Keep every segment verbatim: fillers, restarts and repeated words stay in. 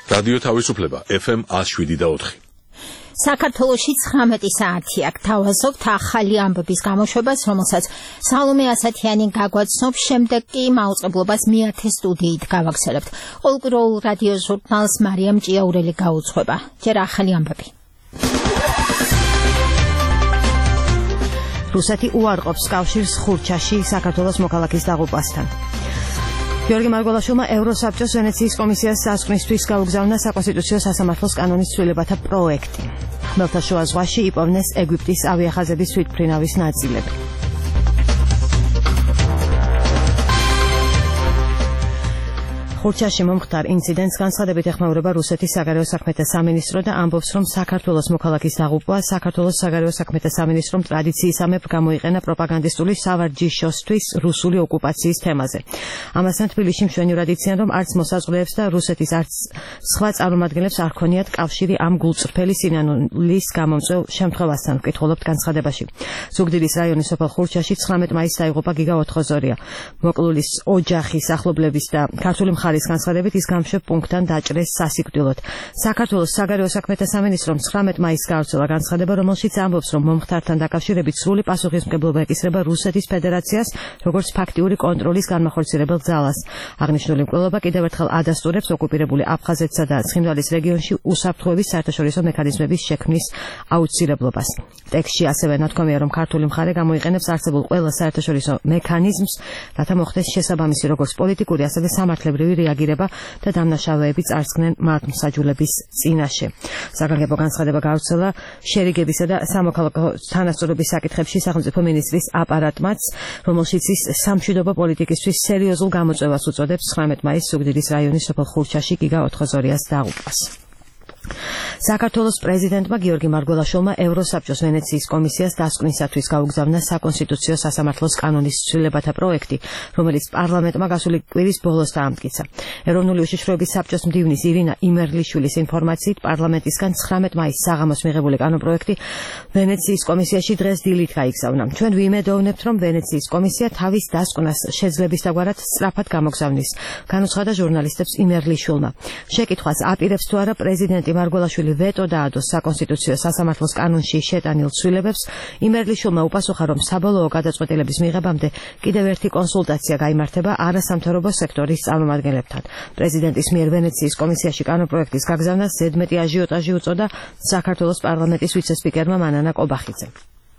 რადიო თავისუფლება ეფ ემ one oh seven და four. საქართველოში ცხრამეტი საათი აქ თავაზობთ ახალი ამბების გამოშვებას, რომელსაც სალომე ასათიანი გაგვაცნობს, შემდეგ კი მაუწყებლობას მეათე სტუდიით გავაგზავნებთ. ყოველკვირეულ რადიო ჟურნალს მარიამ ჭიაურელი გაუძღვება. ჯერ ახალი ამბები. რუსეთი უარყოფს კავშირს ხურჩაში საქართველოს მოქალაქის დაღუპვასთან. გიორგი მარგველაშვილმა ევროსაბჭოს ვენეციის კომისიას სასკვნისთვის გაუგზავნა საკონსტიტუციო სასამართლოს კანონის ცვლილებათა პროექტი. ხმელთაშუა ზღვაში იპოვნეს ეგვიპტის ავიახაზების თვითმფრინავის ნაწილები. ხურჩაში მომხდარ ინციდენტს განცხადებით ეხმაურება რუსეთის საგარეო საქმეთა სამინისტრო და ამბობს, რომ საქართველოს მოქალაქის დაღუპვა საქართველოს საგარეო საქმეთა სამინისტრომ ტრადიციისამებრ გამოიყენა პროპაგანდისტული სავარჯიშოსთვის რუსული ოკუპაციის თემაზე. ამასთან თბილისში მშვენივრად იციან, რომ არც მოსაზღვრეებს და რუსეთის არც სხვა წარმომადგენლებს არ ქონიათ კავშირი ამ გულწრფელი სინანულის გამომწვევ შემთხვევასთან, ვკითხულობთ განცხადებაში. ზუგდიდის რაიონის სოფელ ხურჩაში ცხრამეტ მაისს დაიღუპა გიგა ოთხოზორია. მოკლულის ოჯახის ახლობლების და ქართული მხარის განცხადებით ის გამშვებ პუნქტთან დაჭრეს სასიკვდილოდ. საქართველოს საგარეო საქმეთა სამინისტრომ ცხრამეტ მაისს გაავრცელა განცხადება, რომელშიც ამბობს, რომ მომხდართან დაკავშირებით სრული პასუხისმგებლობა ეკისრება რუსეთის ფედერაციას, როგორც ფაქტიური კონტროლის განმახორციელებელ ძალას. აღნიშნული მკვლელობა კიდევ ერთხელ ადასტურებს ოკუპირებული აფხაზეთსა და ცხინვალის რეგიონში უსაფრთხოების საერთაშორისო მექანიზმების შექმნის აუცილებლობას. ტექსტში ასევე ნათქვამია, რომ ქართული მხარე გამოიყენებს არსებულ ყველა საერთაშორისო მექანიზმს, რათა მოხდეს შესაბამისი როგორც პოლიტიკური, ასევე სამართლებრივი რეაგირება და დამნაშავეები წარსდგნენ მართლმსაჯულების წინაშე. საგანგებო განცხადება გაავრცელა შერიგებისა და სამოქალაქო თანასწორობის საკითხებში სახელმწიფო მინისტრის აპარატმაც, რომელშიც ის სამშვიდობო პოლიტიკისთვის სერიოზულ გამოწვევას უწოდებს ცხრამეტ მაისს ზუგდიდის რაიონის სოფელ ხურჩაში გიგა ოთხოზორიას დაღუპვას. საქართველოს პრეზიდენტმა გიორგი მარგველაშვილმა ევროსაბჭოს ვენეციის კომისიას დასკვნისათვის გაუგზავნა საკონსტიტუციო სასამართლოს კანონის ცვლილებათა პროექტი, რომელიც პარლამენტმა გასული კვირის ბოლოს დაამტკიცა. ეროვნული უშიშროების საბჭოს მდივნის ირინა იმერლიშვილის ინფორმაციით, პარლამენტისგან ცხრამეტ მაისს საღამოს მიღებული კანონპროექტი ვენეციის კომისიაში დღეს დილით გაიგზავნა. ჩვენ ვიმედოვნებთ, რომ ვენეციის კომისია თავის დასკვნას შეძლებისდაგვარად სწრაფად გამოგზავნის, განუცხადა ჟურნალისტებს იმერლიშვილმა. შეკითხვას აპირებს თუ არა პრეზიდენტი მარგველაშვილი ვეტო დაადოს საკონსტიტუციო სასამართლოს კანონში შეტანილ ცვლილებებს, იმერლიშვილმა უპასუხა, რომ საბოლოო გადაწყვეტილების მიღებამდე კიდევ ერთი კონსულტაცია გაიმართება არასამთავრობო სექტორის წარმომადგენლებთან. პრეზიდენტის მიერ ვენეციის კომისიაში კანონპროექტის გაგზავნას ზედმეტი აჟიოტაჟი უწოდა საქართველოს პარლამენტის ვიცე-სპიკერმა მანანა კობახიძემ.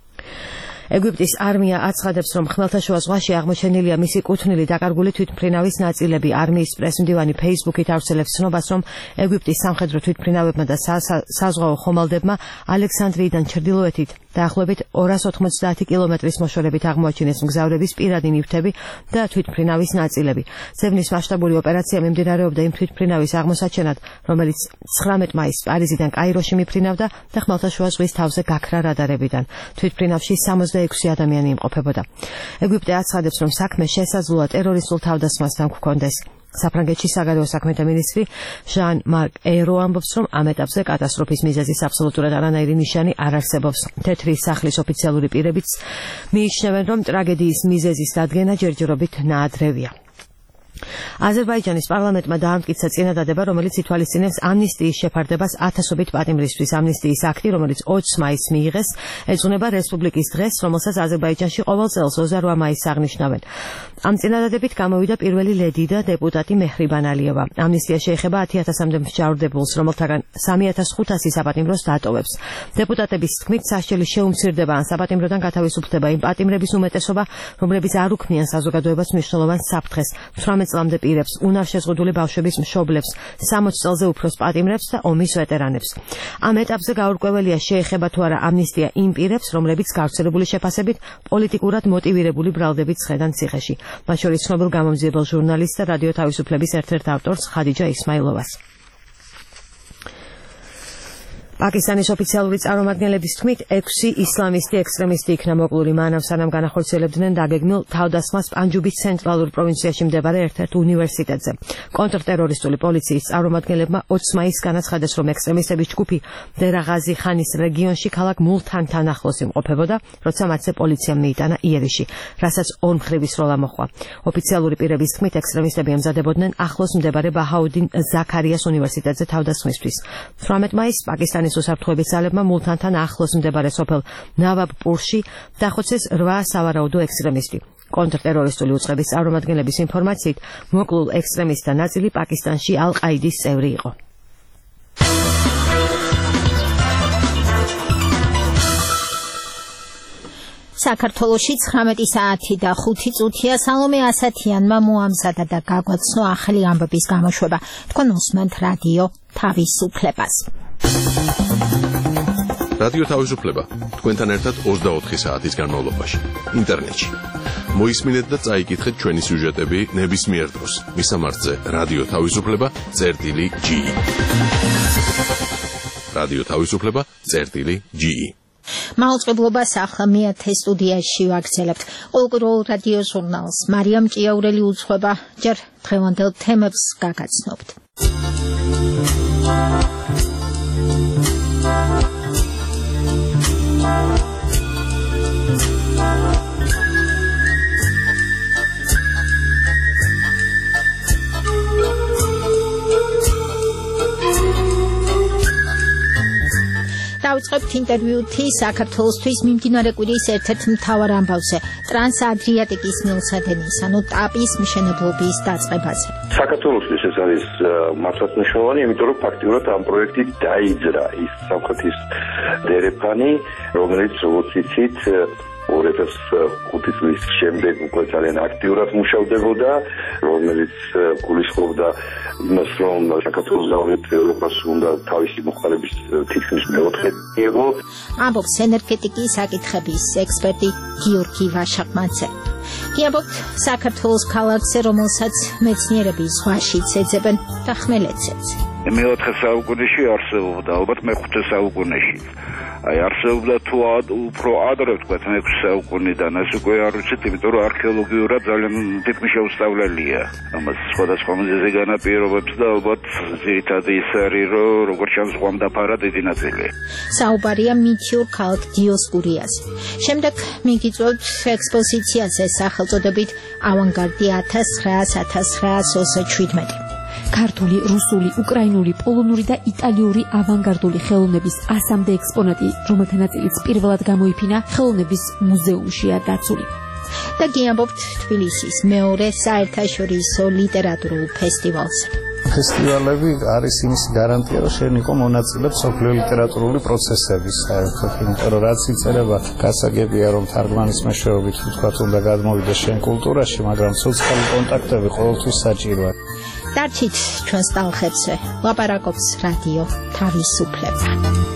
ეგვიპტის არმია აცხადებს, რომ ხმელთაშუა ზღვაში აღმოჩენილია მისი კუთვნილი დაკარგული თვითმფრინავის ნაწილები. არმიის პრესმდივანი ფეისბუქით ავრცელებს ცნობას, რომ ეგვიპტის სამხედრო თვითმფრინავებმა და საზღვაო ხომალდებმა ალექსანდრიიდან ჩრდილოეთით დაახლოებით ორას ოთხმოცდაათი კილომეტრის მოშორებით აღმოაჩინეს მგზავრების პირადი ნივთები და თვითმფრინავის ნაწილები. ძებნის მასშტაბური ოპერაცია მიმდინარეობდა იმ თვითმფრინავის აღმოსაჩენად, რომელიც ცხრამეტ მაისს პარიზიდან კაიროში მიფრინავდა და ხმელთაშუა ზღვის თავზე გაქრა რადარებიდან. თვითმფრინავში სამოცდაექვსი ადამიანი იმყოფებოდა. ეგვიპტე აცხადებს, რომ საქმე შესაძლოა ტერორისტულ თავდასხმასთან გვქონდეს. საფრანგეთში საგარეო საქმეთა მინისტრი ჟან მარკ ეირო ამბობს, რომ ამ ეტაპზე კატასტროფის მიზეზის აბსოლუტურად არანაირი ნიშანი არ არსებობს. თეთრი სახლის ოფიციალური პირებიც მიიჩნევენ, რომ ტრაგედიის მიზეზის დადგენა ჯერჯერობით ნაადრევია. აზერბაიჯანის პარლამენტმა დაამტკიცა წინადადება, რომელიც ითვალისწინებს ამნისტიის შეფარდებას ათასობით პატიმრისთვის. ამნისტიის აქტი, რომელიც ოცს მაისს მიიღეს, ეძღვნება რესპუბლიკის დღეს, რომელსაც აზერბაიჯანში ყოველ წელს ოცდაოთხ მაისს აღნიშნავენ. ამ წინადადებით გამოვიდა პირველი ლედი და დეპუტატი მეჰრიბან ალიევა. ამნისტია შეეხება ათი ათასამდე მსჯავრდებულს, რომელთაგან სამი ათას ხუთასი საპატიმროს დატოვებს. დეპუტატების თქმით, სასჯელი შეუმცირდება ან საპატიმროდან გათავისუფლდება იმ პატიმრების უმეტესობა, რომლებიც არ უქმნიან საზოგადოებას მნიშვნელოვან საფრთხეს. წლამდე პირებს, უნარშეზღუდული ბავშვების მშობლებს, სამოც წელზე უფროს პატიმრებს და ომის ვეტერანებს. ამ ეტაპზე გაურკვეველია შეეხება თუ არა ამნისტია იმ პირებს, რომლებიც გავრცელებული შეფასებით პოლიტიკურად მოტივირებული ბრალდებით ცხედან ციხეში. მათ შორის ცნობილ გამომძიებელ ჟურნალისტს და რადიო თავისუფლების ერთ-ერთ ავტორს ხადიჯა ისმაილოვას. პაკისტანის ოფიციალური წარმომადგენლების თქმით, ექვსი ისლამისტი ექსტრემისტი იქნა მოკლული მანამ, სანამ განახორციელებდნენ დაგეგმილ თავდასხმას პანჯუბის ცენტრალურ პროვინციაში მდებარე ერთ-ერთ უნივერსიტეტზე. კონტრტერორისტული პოლიციის წარმომადგენლებმა ოცი მაისს განაცხადეს, რომ ექსტრემისტების ჯგუფი დერა ღაზი ხანის რეგიონში ქალაქ მულთანთან ახლოს იმყოფებოდა, როცა მათზე პოლიციამ მიიტანა იერიში, რასაც ორმხრივი სროლა მოჰყვა. ოფიციალური პირების თქმით, ექსტრემისტები ემზადებოდნენ ახლოს მდებარე ბაჰაუდინ ზაქარიას უნივერსიტეტზე თავდასხმისთვის. თვრამეტი მაისს პაკისტანის უსაფრთხოების ძალებმა მულთანთან ახლოს მდებარე სოფელ ნავაბპურში დახოცეს რვა სავარაუდო ექსტრემისტი. კონტრტერორისტული უწყების წარმომადგენლების ინფორმაციით, მოკლულ ექსტრემისტთა ნაწილი პაკისტანში ალ-ყაიდის წევრი იყო. საქართველოში ცხრამეტი საათი და ხუთი წუთია. სალომე ასათიანმა მოამზადა და გაგვაცნო ახალი ამბების გამოშვება. თქვენ უსმენთ რადიო თავისუფლებას. რადიო თავისუფლება თქვენთან ერთად ოცდაოთხი საათის განმავლობაში ინტერნეტში. მოისმინეთ და წაიკითხეთ ჩვენი სიუჟეტები ნებისმიერ დროს. მისამართზე რადიო თავისუფლება წერტილი ჯი. რადიო თავისუფლება წერტილი ჯი. მაუწყებლობას ახლა მეათე სტუდიაში ვაგრძელებთ. ყოველკვირეულ რადიო ჟურნალს მარიამ ჭიაურელი უძღვება. ჯერ დღევანდელ თემებს გაგაცნობთ. დავიწყებთ ინტერვიუთი საქართველოსთვის მიმდინარე კვირის ერთ-ერთ მთავარ ამბავზე, ტრანსადრიატიკის მილსადენის, ანუ ტაპის მშენებლობის დაწყებაზე. საქართველოსთვის ეს არის მართლაც მნიშვნელოვანი, იმიტომ რომ ფაქტიურად ამ პროექტით დაიძრა ის სამხრეთის დერეფანი, რომელიც როგორც იცით ორი ათას ხუთი წლის შემდეგ უკვე ძალიან აქტიურად მუშავდებოდა, რომელიც გულისხმობდა იმას, რომ საქართველოს ზავით ევროპას უნდა თავისი მოხმარების თითქმის მეოთხე მიიღო. ამბობს ენერგეტიკის საკითხების ექსპერტი გიორგი ვაშაყმაძე. კი ამბობთ საქართველოს ქალაქზე, რომელსაც მეცნიერები ზღვაშიც ეძებენ და ხმელეთზეც. მეოთხე საუკუნეში არსებობდა, ალბათ მეხუთე საუკუნეში. აი არსებობდა თუ უფრო ადრე ვთქვათ მეექვსე საუკუნიდან, ეს უკვე არ ვიცით, იმიტომ რომ არქეოლოგიურად ძალიან თითქმის შეუსწავლელია. ამას სხვადასხვა მიზეზი განაპირობებს და ალბათ ძირითადი ის არის, რომ როგორც ჩანს ზღვამ დაფარა დიდი ნაწილი. საუბარია მითიურ ქალაქ დიოსკურიაზე. შემდეგ მიგიწევთ ექსპოზიციაზე სახელწოდებით ავანგარდი ათას ცხრაას ათას ცხრაას ოცდაშვიდმეტი. ქართული, რუსული, უკრაინული, პოლონური და იტალიური ავანგარდული ხელოვნების ასამდე ექსპონატი, რომელთა ნაწილიც პირველად გამოიფინა ხელოვნების მუზეუმშია დაცული. და კი ამბობთ თბილისის მეორე საერთაშორისო ლიტერატურულ ფესტივალზე. ფესტივალები არის იმის გარანტია, რომ შენ იყო მონაწილე მსოფლიო ლიტერატურული პროცესების საერთოდ, იმიტომ რომ რაც იწერება, გასაგებია, რომ თარგმანის მეშვეობით თქვათ უნდა გადმოვიდეს შენ კულტურაში, მაგრამ სოციალური კონტაქტები ყოველთვის საჭიროა. დარჩით ჩვენს ტალღებზე, ლაპარაკობს რადიო თავისუფლება.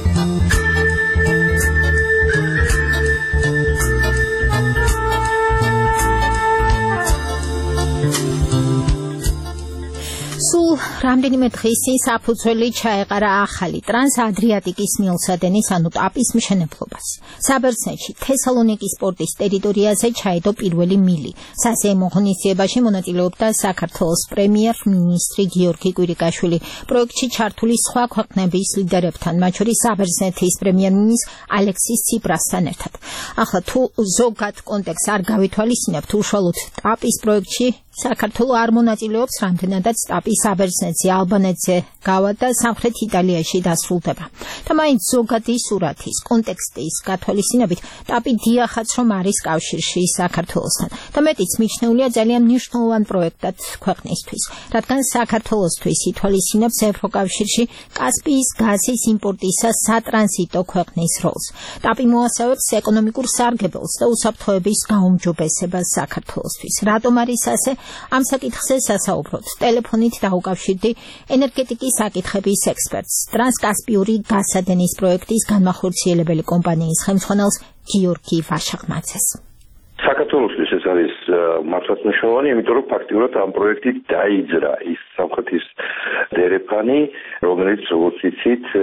სულ რამდენიმე დღის წინ საფუძველი ჩაეყარა ახალი ტრანსადრიატიკის მილსადენის, ანუ ტაპის მშენებლობას. საბერძნეთში თესალონიკის პორტის ტერიტორიაზე ჩაედო პირველი მილი. სასეიმო ღონისძიებაში მონაწილეობდა საქართველოს პრემიერ-მინისტრი გიორგი კვირიკაშვილი. პროექტში ჩართული სხვა ქვეყნების ლიდერებთან, მათ შორის საბერძნეთის პრემიერ-მინისტრ ალექსის ციპრასთან ერთად. ახლა თუ ზოგად კონტექსტს არ გავითვალისწინებთ, უშუალოდ ტაპის პროექტში საქართველო არ მონაწილეობს, რამდენადაც ტაპი საბერძნეთზე, ალბანეთზე გავა და სამხრეთ იტალიაში დასრულდება. და მაინც ზოგადი სურათის, კონტექსტის გათვალისწინებით, ტაპი დიახაც რომ არის კავშირში საქართველოსთან და მეტიც მიჩნეულია ძალიან მნიშვნელოვან პროექტად ქვეყნისთვის, რადგან საქართველოსთვის ითვალისწინებს ევროკავშირში კასპიის გაზის იმპორტისა სატრანზიტო ქვეყნის როლს. ტაპი მოასწავებს ეკონომიკურ სარგებელს და უსაფრთხოების გაუმჯობესებას საქართველოსთვის. რატომ არის ასე? ამ საკითხზე სასაუბროთ. ტელეფონით დაუკავშირდი ენერგეტიკის საკითხების ექსპერტს, ტრანსკასპიური გაზსადენის პროექტის განმახორციელებელი კომპანიის ხელმძღვანელს გიორგი ვაშაყმაძეს. საქართველოსთვის ეს არის მართლაც მნიშვნელოვანი, იმიტომ რომ ფაქტიურად ამ პროექტით დაიძრა ის სამხრეთის დერეფანი, რომელიც როგორც იცით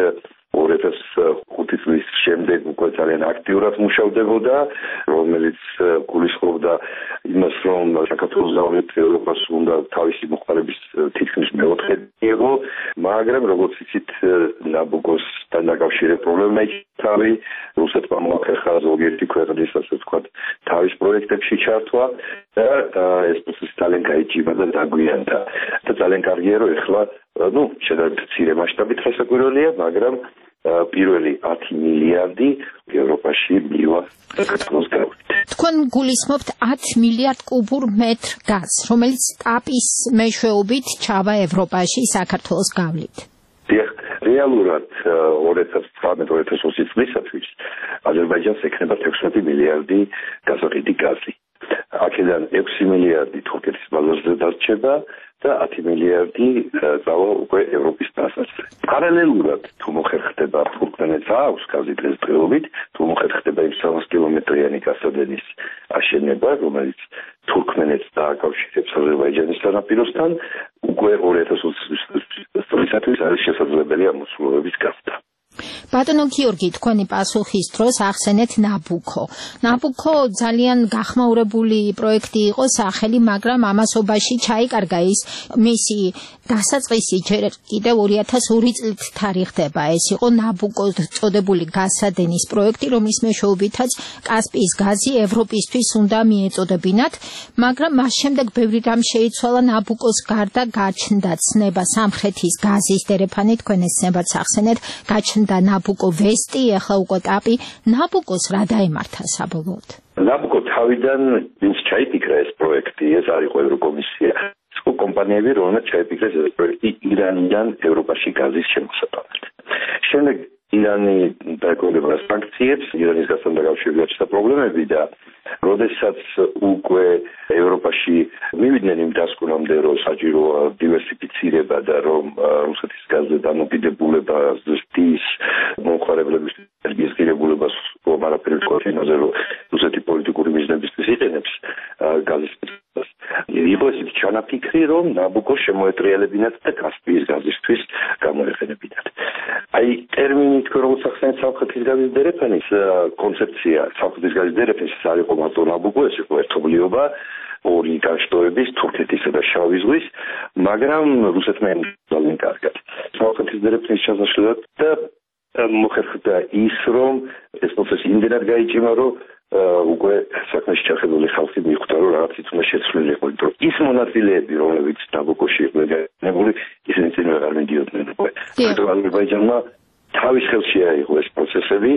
ორი ათას ხუთი წლის შემდეგ უკვე ძალიან აქტიურად მუშავდებოდა, რომელიც გულისხმობდა იმას, რომ საქართველოს გავლით ევროპას უნდა თავისი მოხმარების თითქმის მეოთხე იყო, მაგრამ როგორც იცით, ნაბუკოსთან დაკავშირებით პრობლემა იქნა, რუსეთმა მოახერხა ზოგიერთი ქვეყნის, ასე ვთქვათ, თავის პროექტებში ჩართვა და ეს პროცესი ძალიან გაიჭირა და დაგვიანდა. და ძალიან კარგია, რომ ეხლა, ну, შედარებით მცირე მასშტაბით ხელსაყრელია, მაგრამ პირველი ათი მილიარდი ევროპაში მივა საქართველოს გავლით. თქვენ გულისხმობთ ათი მილიარდ კუბურ მეტრ გაზს, რომელიც ტაპის მეშვეობით ჩავა ევროპაში საქართველოს გავლით. დიახ, რეალურად ორი ათას ცხრამეტ ორი ათას ოცი წლისათვის აზერბაიჯანს ექნება თექვსმეტი მილიარდი გაზოყიდი გაზი. აქედან ექვსი მილიარდი თურქეთის ბაზარზე დარჩება და ათი მილიარდი წავა უკვე ევროპის ბაზარზე. პარალელურად თუ მოხერხდება თურქმენეთს აქვს გაზი დღესდღეობით, თუ მოხერხდება იმ სამას კილომეტრიანი გასადენის აშენება, რომელიც თურქმენეთს დააკავშირებს აზერბაიჯანის სანაპიროსთან, უკვე ორი ათას ოცი წლისათვის არის შესაძლებელი ამოსულობების გაზდა. ბატონო გიორგი, თქვენი პასუხის დროს ახსენეთ ნაბუკო. ნაბუკო ძალიან გახმაურებული პროექტი იყო სახელი, მაგრამ ამასობაში ჩაიკარგა ის მისი დასაწყისი ჯერ კიდევ ორი ათას ორი წლით თარიღდება. ეს იყო ნაბუკოს წოდებული გასადენის პროექტი, რომლის მეშვეობითაც კასპიის გაზი ევროპისთვის უნდა მიეწოდებინათ, მაგრამ მას შემდეგ ბევრი რამ შეიცვალა. ნაბუკოს გარდა გაჩნდა ცნება სამხრეთის გაზის დერეფანი, თქვენ ეს ცნებაც ახსენეთ, გაჩნდა ნაბუკო ვესტი, ახლა უკვე ტაპი. ნაბუკოს რა დაემართა საბოლოოდ? ნაბუკო თავიდან ვინც ჩაიფიქრა ეს პროექტი, ეს არ იყო ევროკომისია. სხვა კომპანიები, რომელმაც ჩაიფიქრეს ეს პროექტი ირანიდან ევროპაში გაზის შემოსატანად. შემდეგ ირანი დაეკავება სანქციებს, ირანის გაზთან დაკავშირებით პრობლემები და როდესაც უკვე ევროპაში მივიდნენ იმ დასკვნამდე, რომ საჭიროა დივერსიფიცირება და რომ რუსეთის გაზზე დამოკიდებულება ზრდის მომხმარებლების ენერგიის ღირებულებას არაფერი თქვენაზე, რომ რუსეთი პოლიტიკური მიზნებისთვის იყენებს გაზის მიწას. იყო ესეთი ჩანაფიქრი, რომ ნაბუკო შემოეტრიალებინათ და კასპიის გაზისთვის გამოეყენებინათ. აი ტერმინი თქვენ როგორც ახსენეთ სამხრეთის გაზის დერეფანის კონცეფცია, სამხრეთის გაზის დერეფანის ეს არ იყო მარტო ნაბუკო, ეს იყო ერთობლიობა ორი განშტოების, თურქეთისა და შავი ზღვის, მაგრამ რუსეთმა ძალიან კარგად სამხრეთის დერეფანის ჩასაშლელად და მოხერხდა ის, რომ ეს პროცესი იმდენად გაიჭიმა, რომ უკვე საქმეში ჩახებული ხალხი მიხვდა, რომ რაღაცით უნდა შეცვლილი იყო, იმიტომ ის მონაწილეები, რომლებიც ნაბუკოში იყვნენ განებული, ისინი წინ აღარ მიდიოდნენ უკვე. აზერბაიჯანმა თავის ხელში აიღო ეს პროცესები,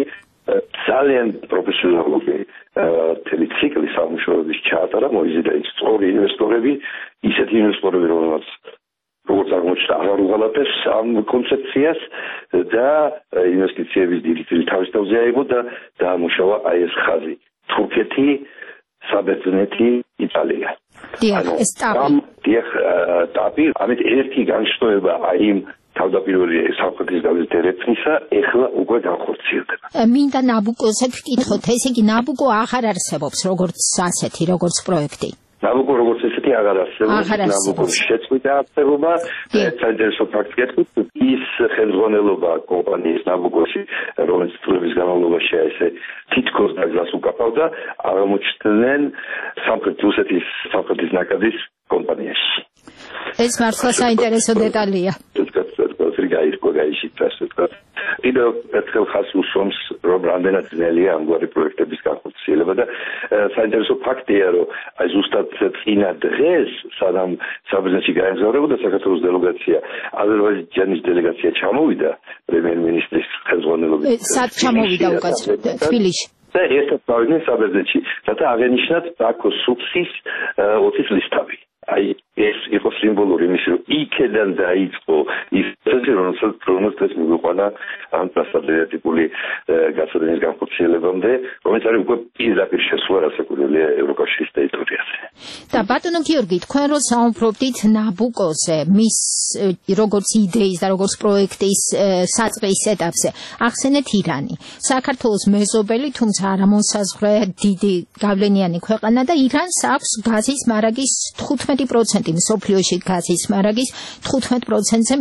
ძალიან პროფესიონალური მთელი ციკლი სამუშაოების ჩაატარა, მოიზიდა ის სწორი ინვესტორები, ისეთი ინვესტორები, რომელმაც როგორც აღმოჩნდა, აღარ უღალატეს ამ კონცეფციას და ინვესტიციების დიდი წილი თავის თავზე აიღო და დაამუშავა აი ეს ხაზი. თურქეთი, საბერძნეთი, იტალია. დიახ, ეს ტაპი. დიახ, ტაპი, ამით ერთი განშტოება აი იმ თავდაპირველი სამხრეთის გაზის დერეფნისა ეხლა უკვე განხორციელდება. მინდა ნაბუკოზე ვკითხოთ, ესე იგი ნაბუკო აღარ არსებობს როგორც ასეთი, როგორც პროექტი. ნაბუკო როგორც ესეთი აღარ არსებობს, ნაბუკოს შეწყვიტა არსებობა, საინტერესო ფაქტი გეტყვით, ის ხელმძღვანელობა კომპანიის ნაბუკოში, რომელიც წლების განმავლობაში ესე თითქოს დაგზას უკაფავდა, აღმოჩნდნენ სამხრეთ რუსეთის სამხრეთის ნაკადის კომპანიაში. ეს მართლა საინტერესო დეტალია. გაირკვა, გაიშიფრა, ასე ვთქვათ. კიდევ ერთხელ ხაზს უსვამს, რომ რამდენად ძნელია ამგვარი პროექტების განხორციელება და საინტერესო ფაქტია, რომ აი ზუსტად წინა დღეს, სანამ საბერძნეთში გაემგზავრებოდა საქართველოს დელეგაცია, აზერბაიჯანის დელეგაცია ჩამოვიდა პრემიერ-მინისტრის ხელმძღვანელობით. სად ჩამოვიდა უკაცრავად? თბილისში. და ერთად წავიდნენ საბერძნეთში, რათა აღენიშნათ ბაქოს სუქსის ოცი წლის თავი. აი ეს იყო სიმბოლური იმის, რომ იქედან დაიწყო ის პროცესი, რომელსაც მიგვიყვანა ამ ტრანსატლანტიკური გასადენის განხორციელებამდე, რომელიც არის უკვე პირდაპირ შესვლა რასაკვირველია ევროკავშირის ტერიტორიაზე. და ბატონო გიორგი, თქვენ რო საუბრობდით ნაბუკოზე, მის როგორც იდეის და როგორც პროექტის საწყის ეტაპზე, ახსენეთ ირანი. საქართველოს მეზობელი, თუმცა არა მოსაზღვრე დიდი გავლენიანი ქვეყანა და ირანს აქვს გაზის მარაგის თხუთმეტი პროცენტი, მსოფლიოში გაზის მარაგის თხუთმეტ პროცენტზე მეტიც კი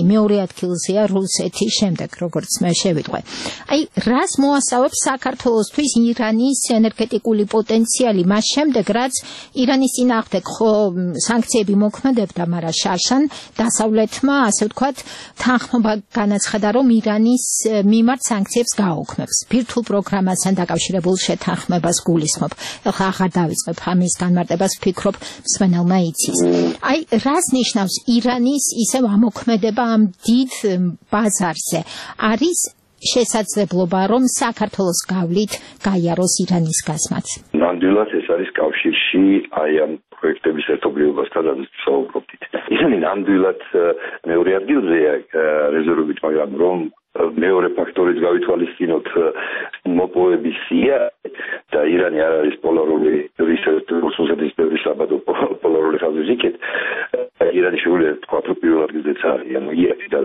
მეორე ადგილზეა რუსეთი, შემდეგ როგორც მე შევიტყვე. აი, რას მოასწავებს საქართველოსთვის ირანის ენერგეტიკული პოტენციალი მას შემდეგ, რაც ირანის წინააღმდეგ ხო სანქციები მოქმედებდა, მაგრამ შარშან დასავლეთმა, ასე ვთქვათ, თანხმობა განაცხადა, რომ ირანის მიმართ სანქციებს გააუქმებს. ბირთვულ პროგრამასთან დაკავშირებულ შეთანხმებას გულისხმობ. ეხლა აღარ დავიწყებ ამის განმარტებას, ვფიქრობ, მსმენელმა იცის. აი, რას ნიშნავს ირანის ისევ ამოქმედება ამ დიდ ბაზარზე? არის შესაძლებლობა, რომ საქართველოს გავლით გაიაროს ირანის გაზმაც? ნამდვილად ეს არის კავშირში აი ამ პროექტების ერთობლიობასთან საუბრობდით. ისინი ნამდვილად მეორე ადგილზეა რეზერვებით, მაგრამ რომ მეორე ფაქტორიც გავითვალისწინოთ მოპოვების სია და ირანი არ არის პოლარული რუსეთის ბევრი საბადო პოლარული ხაზისიქეთ, ირანი შეუძლია თქვა რომ პირველ ადგილზეც არის, ანუ ირაკი და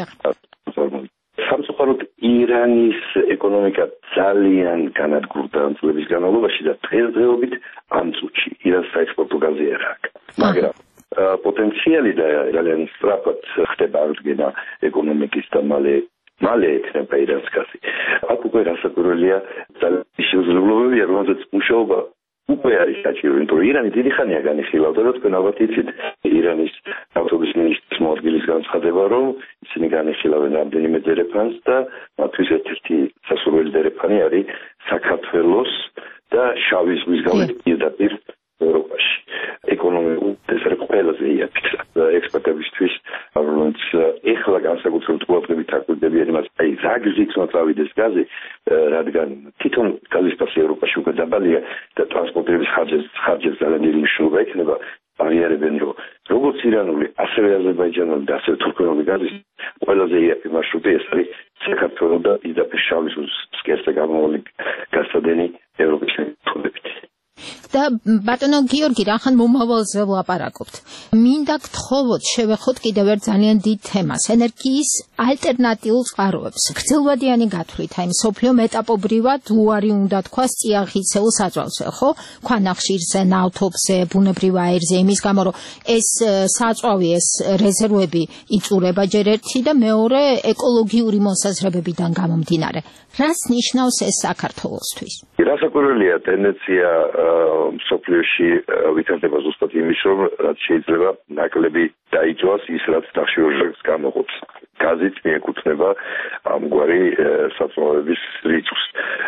სამწუხაროდ ირანის ეკონომიკა ძალიან განადგურდა წლების განმავლობაში და დღესდღეობით ამ წუთში ირანს საექსპორტო გაზი არ აქვს. მაგრამ პოტენციალი და ძალიან სწრაფად ხდება აღდგენა ეკონომიკის და მალე მალე ექნება ირანს გაზი. აქ უკვე გასაკვირველია ძალიან შესაძლებლობებია, რომელზეც მუშაობა უკვე არის საჭირო, იმიტომ რომ ირანი დიდი ხანია განიხილავდა და თქვენ ალბათ იცით ირანის ავტობის მინისტრის მოადგილის განცხადება, რომ ისინი განიხილავენ რამდენიმე დერეფანს და მათთვის ერთ-ერთი სასურველი დერეფანი არის საქართველოს და შავი ზღვის გავლით პირდაპირ ევროპაში. ეკონომიკურ ეს არის ყველაზე იაფი ექსპერტებისთვის, რომელიც ეხლა განსაკუთრებით ყურადღებით აკვირდებიან იმას, აი რა გზით მოწავიდეს გაზი, რადგან თვითონ გაზის პასი ევროპაში უკვე დაბალია და ტრანსპორტირების ხარჯებს ძალიან დიდი მნიშვნელობა ექნება. აღიარებენ, რომ როგორც ირანული, ასევე აზერბაიჯანული და ასევე თურქული გაზის ყველაზე იაფი მარშრუტი ეს არის საქართველოს და პირდაპირ შავი ზღვის ფსკერზე გამავალი გასადენი ევროპის თვალებით. და ბატონო გიორგი, რახან მომავალზე ვლაპარაკობთ. მინდა გთხოვოთ შევეხოთ კიდევ ერთ ძალიან დიდ თემას, ენერგიის ალტერნატიულ წყაროებს. გრძელვადიანი გათვლით, აი მსოფლიო მეტაპობრივად უარი უნდა თქვას წიაღისეულ საწვავზე, ხო? ქვანახშირზე, ნავთობზე, ბუნებრივ აირზე, იმის გამო, რომ ეს საწვავი, ეს რეზერვები იწურება ჯერ ერთი და მეორე ეკოლოგიური მოსაზრებებიდან გამომდინარე. რას ნიშნავს ეს საქართველოსთვის? რასაკვირველია ტენდენცია მსოფლიოში ვითარდება ზუსტად იმის, რომ რაც შეიძლება ნაკლები დაიწვას ის, რაც დახშირვებას გამოყოფს. გაზით მიეკუთვნება ამგვარი საწვავების რიცხვს.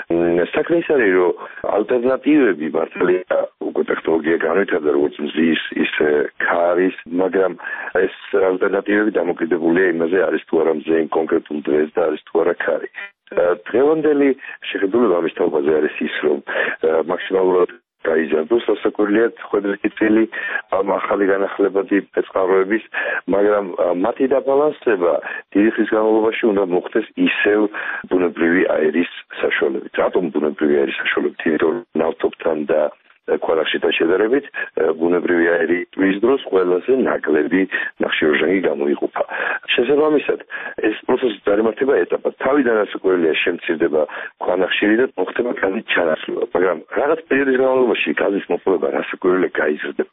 საქმე ის არის, რომ ალტერნატივები მართალია უკვე ტექნოლოგია განვითარდა, როგორც მზის, ისე ქარის, მაგრამ ეს ალტერნატივები დამოკიდებულია იმაზე, არის თუ არა მზე კონკრეტულ დღეს და არის თუ არა ქარი. დღევანდელი შეხედულება ამის თაობაზე არის ის, რომ მაქსიმალურად გაიზარდოს სასაკვირველია ხვედრეთი წილი ამ ახალი განახლებადი წყაროების, მაგრამ მათი დაბალანსება დიდი ხნის განმავლობაში უნდა მოხდეს ისევ ბუნებრივი აირის საშუალებით. რატომ ბუნებრივი აირის საშუალებით? იმიტომ რომ ნავთობთან და ქვანახშირთან შედარებით ბუნებრივი აირი ტვრის დროს ყველაზე ნაკლები ნახშირორჟანგი გამოიყოფა. შესაბამისად, ეს პროცესი წარმართება ეტაპად. თავიდან რასაკვირველია შემცირდება ქვანახშირი და მოხდება გაზის ჩანაცვლება, მაგრამ რაღაც პერიოდის განმავლობაში გაზის მოპოვება რასაკვირველია გაიზრდება.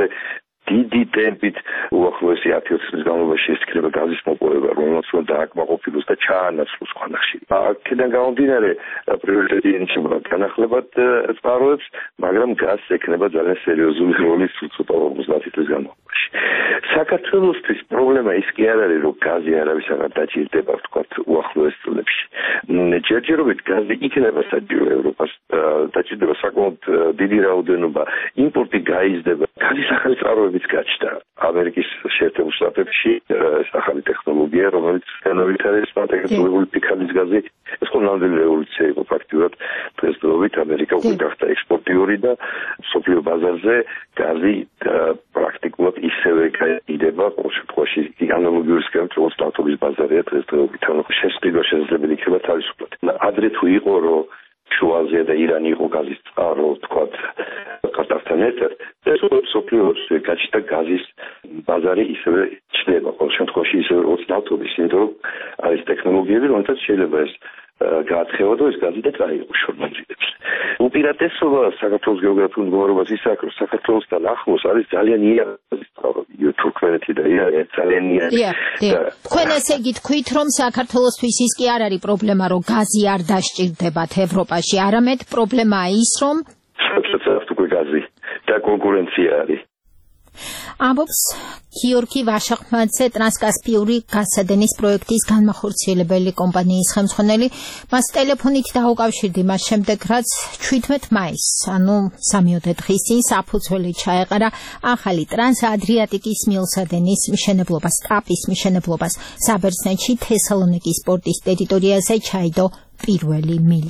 დიდი ტემპით უახლოესი ათი ოცი წლის განმავლობაში ეს იქნება გაზის მოპოვება, რომელიც უნდა დააკმაყოფილოს და ჩაანაცვლოს ქვანახშირი. აქედან გამომდინარე პრიორიტეტი ენიჭება განახლებად წყაროებს, მაგრამ გაზს ექნება ძალიან სერიოზული როლი ცოტა ორმოცდაათი წლის განმავლობაში. საქართველოსთვის პრობლემა ის კი არ არის, რომ გაზი არავის აღარ დაჭირდება, ვთქვათ, უახლოეს წლებში. ჯერჯერობით გაზი იქნება საჭირო ევროპას, დაჭირდება საკმაოდ დიდი რაოდენობა, იმპორტი გაიზრდება. გაზის ახალი წყაროებიც გაჩნდა. ამერიკის შეერთებულ შტატებში ეს ახალი ტექნოლოგია, რომელიც განავითარეს მატერიალური ფიქალის გაზი, ეს ყოველდღიური რევოლუცია იყო ფაქტიურად. დღესდღეობით ამერიკა უკვე გახდა ექსპორტიორი და მსოფლიო ბაზარზე გაზი პრაქტიკულად ისევე გაიდება, ყოველ შემთხვევაში ანალოგიური სქემით, როგორც ნავთობის ბაზარია დღესდღეობით. ანუ შესყიდვა შესაძლებელი იქნება თავისუფლად. ადრე თუ იყო, რომ შუა აზია და ირანი იყო გაზის წყარო, თქვათ, კატართან ერთად, ეს მსოფლიოში გაჩნდა გაზის ბაზარი ისევე ჩნდება. ყოველ შემთხვევაში ისევე როგორც ნავთობის, იმიტომ რომ არის ტექნოლოგიები, რომელთაც შეიძლება ეს გაათხევა და ეს გაზი და წაიღო შორმანძილებს. უპირატესობა საქართველოს გეოგრაფიულ მდგომარეობას ის აქვს, რომ საქართველოსთან ახლოს არის ძალიან იერა თურქმენეთი და ირანი ძალიან იერა. თქვენ ესე გითქვით, რომ საქართველოსთვის ის კი არ არის პრობლემა, რომ გაზი არ დასჭირდებათ ევროპაში, არამედ პრობლემაა ის, რომ საერთოდ უკვე გაზი და კონკურენცია არის. ამბობს გიორგი ვაშაყმაძე, ტრანსკასპიური გაზსადენის პროექტის განმახორციელებელი კომპანიის ხელმძღვანელი. მას ტელეფონით დაუკავშირდი მას შემდეგ, რაც ჩვიდმეტ მაისს, ანუ სამიოდე დღის წინ საფუძველი ჩაეყარა ახალი ტრანსადრიატიკის მილსადენის მშენებლობას, ტაპის მშენებლობას. საბერძნეთში თესალონიკის პორტის ტერიტორიაზე ჩაიდო პირველი მილი.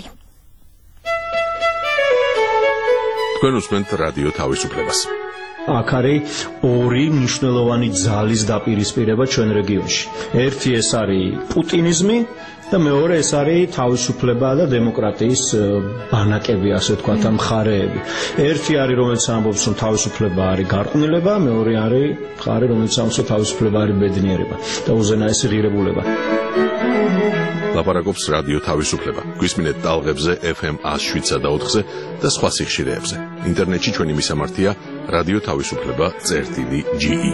თქვენ უსმენთ რადიო თავისუფლებას. აქ არის ორი მნიშვნელოვანი ძალის დაპირისპირება ჩვენ რეგიონში. ერთი ეს არის პუტინიზმი და მეორე ეს არის თავისუფლება და დემოკრატიის ბანაკები, ასე ვთქვათ, მხარეები. ერთი არის, რომელიც ამბობს, რომ თავისუფლება არის გარყვნილება, მეორე არის მხარე, რომელიც ამბობს, რომ თავისუფლება არის ბედნიერება და უზენაესი ღირებულება. ლაპარაკობს რადიო თავისუფლება. გვისმინეთ ტალღებზე ეფ ემ one oh seven და ოთხზე და სხვა სიხშირეებზე. ინტერნეტში ჩვენი მისამართია რადიო თავისუფლება წერტილი ჯი ი.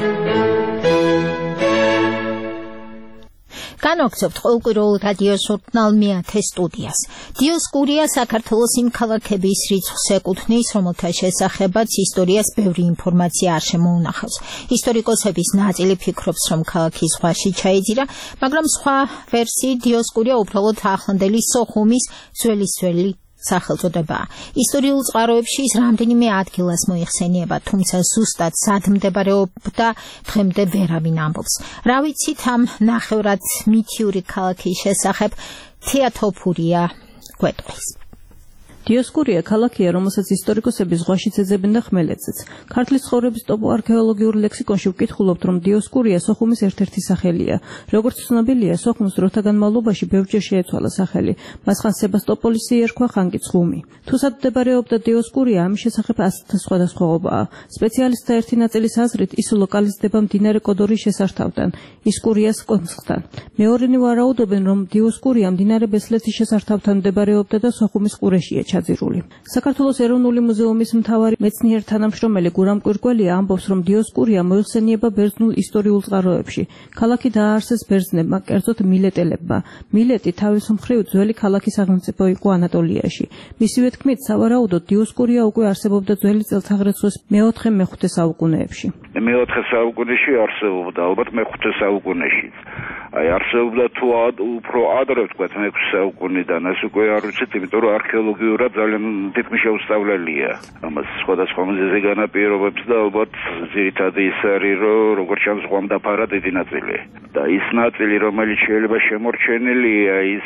განვაგრძობთ ყოველკვირეულ რადიო ჟურნალ მეათე სტუდიას. დიოსკურია საქართველოს იმ ქალაქების რიცხვს ეკუთვნის, რომელთა შესახებაც ისტორიას ბევრი ინფორმაცია არ შემოუნახავს. ისტორიკოსების ნაწილი ფიქრობს, რომ ქალაქი ზღვაში ჩაეძირა, მაგრამ სხვა ვერსიით დიოსკურია უბრალოდ ახლანდელი სოხუმის ძველისძველი სახელწოდებაა. ისტორიულ წყაროებში ის რამდენიმე ადგილას მოიხსენიება, თუმცა ზუსტად სად მდებარეობდა დღემდე ვერავინ ამბობს. რა ვიცით ამ ნახევრად მითიური ქალაქის შესახებ? თეატოფურია გვეტყვის. დიოსკურია ქალაქია, რომელსაც ისტორიკოსები ზღვაშიც ეძებენ და ხმელეთზეც. ქართლის ცხოვრების ტოპოარქეოლოგიურ ლექსიკონში ვკითხულობთ, რომ დიოსკურია სოხუმის ერთ-ერთი სახელია. როგორც ცნობილია, სოხუმს დროთა განმავლობაში ბევრჯერ შეეცვალა სახელი. მას ხან სებასტოპოლისი ერქვა, ხან კი ცხუმი. თუ სად მდებარეობდა დიოსკურია, ამის შესახებ ასთა სხვადასხვაობაა. სპეციალისტთა ერთი ნაწილის აზრით, ის ლოკალიზდება მდინარე კოდორის შესართავთან, ისკურიას კონცხთან. მეორენი ვარაუდობენ, რომ დიოსკურია მდინარე ბესლეთის შესართავთან მდებარეობდა და სოხუმის ყურეშია ჩაძირული. საქართველოს ეროვნული მუზეუმის მთავარი მეცნიერ თანამშრომელი გურამ კვირკველია ამბობს, რომ დიოსკურია მოიხსენიება ბერძნულ ისტორიულ წყაროებში. ქალაქი დააარსეს ბერძნებმა, კერძოდ მილეტელებმა. მილეტი თავის მხრივ ძველი ქალაქის სახელმწიფო იყო ანატოლიაში. მისივე თქმით, სავარაუდოდ დიოსკურია უკვე არსებობდა ძველი წელთაღრიცხვის მეოთხე მეხუთე საუკუნეებში. მეოთხე საუკუნეში არსებობდა, ალბათ მეხუთე საუკუნეში. აი არსებობდა თუ უფრო ადრე ვთქვათ მეექვსე საუკუნიდან, ეს უკვე არ ვიცით, იმიტომ რომ არქეოლოგიურად ძალიან თითქმის შეუსწავლელია. ამას სხვადასხვა მიზეზი განაპირობებს და ალბათ ძირითადი ის არის, რომ როგორც ჩანს ზღვამ დაფარა დიდი ნაწილი. და ის ნაწილი, რომელიც შეიძლება შემორჩენილია, ის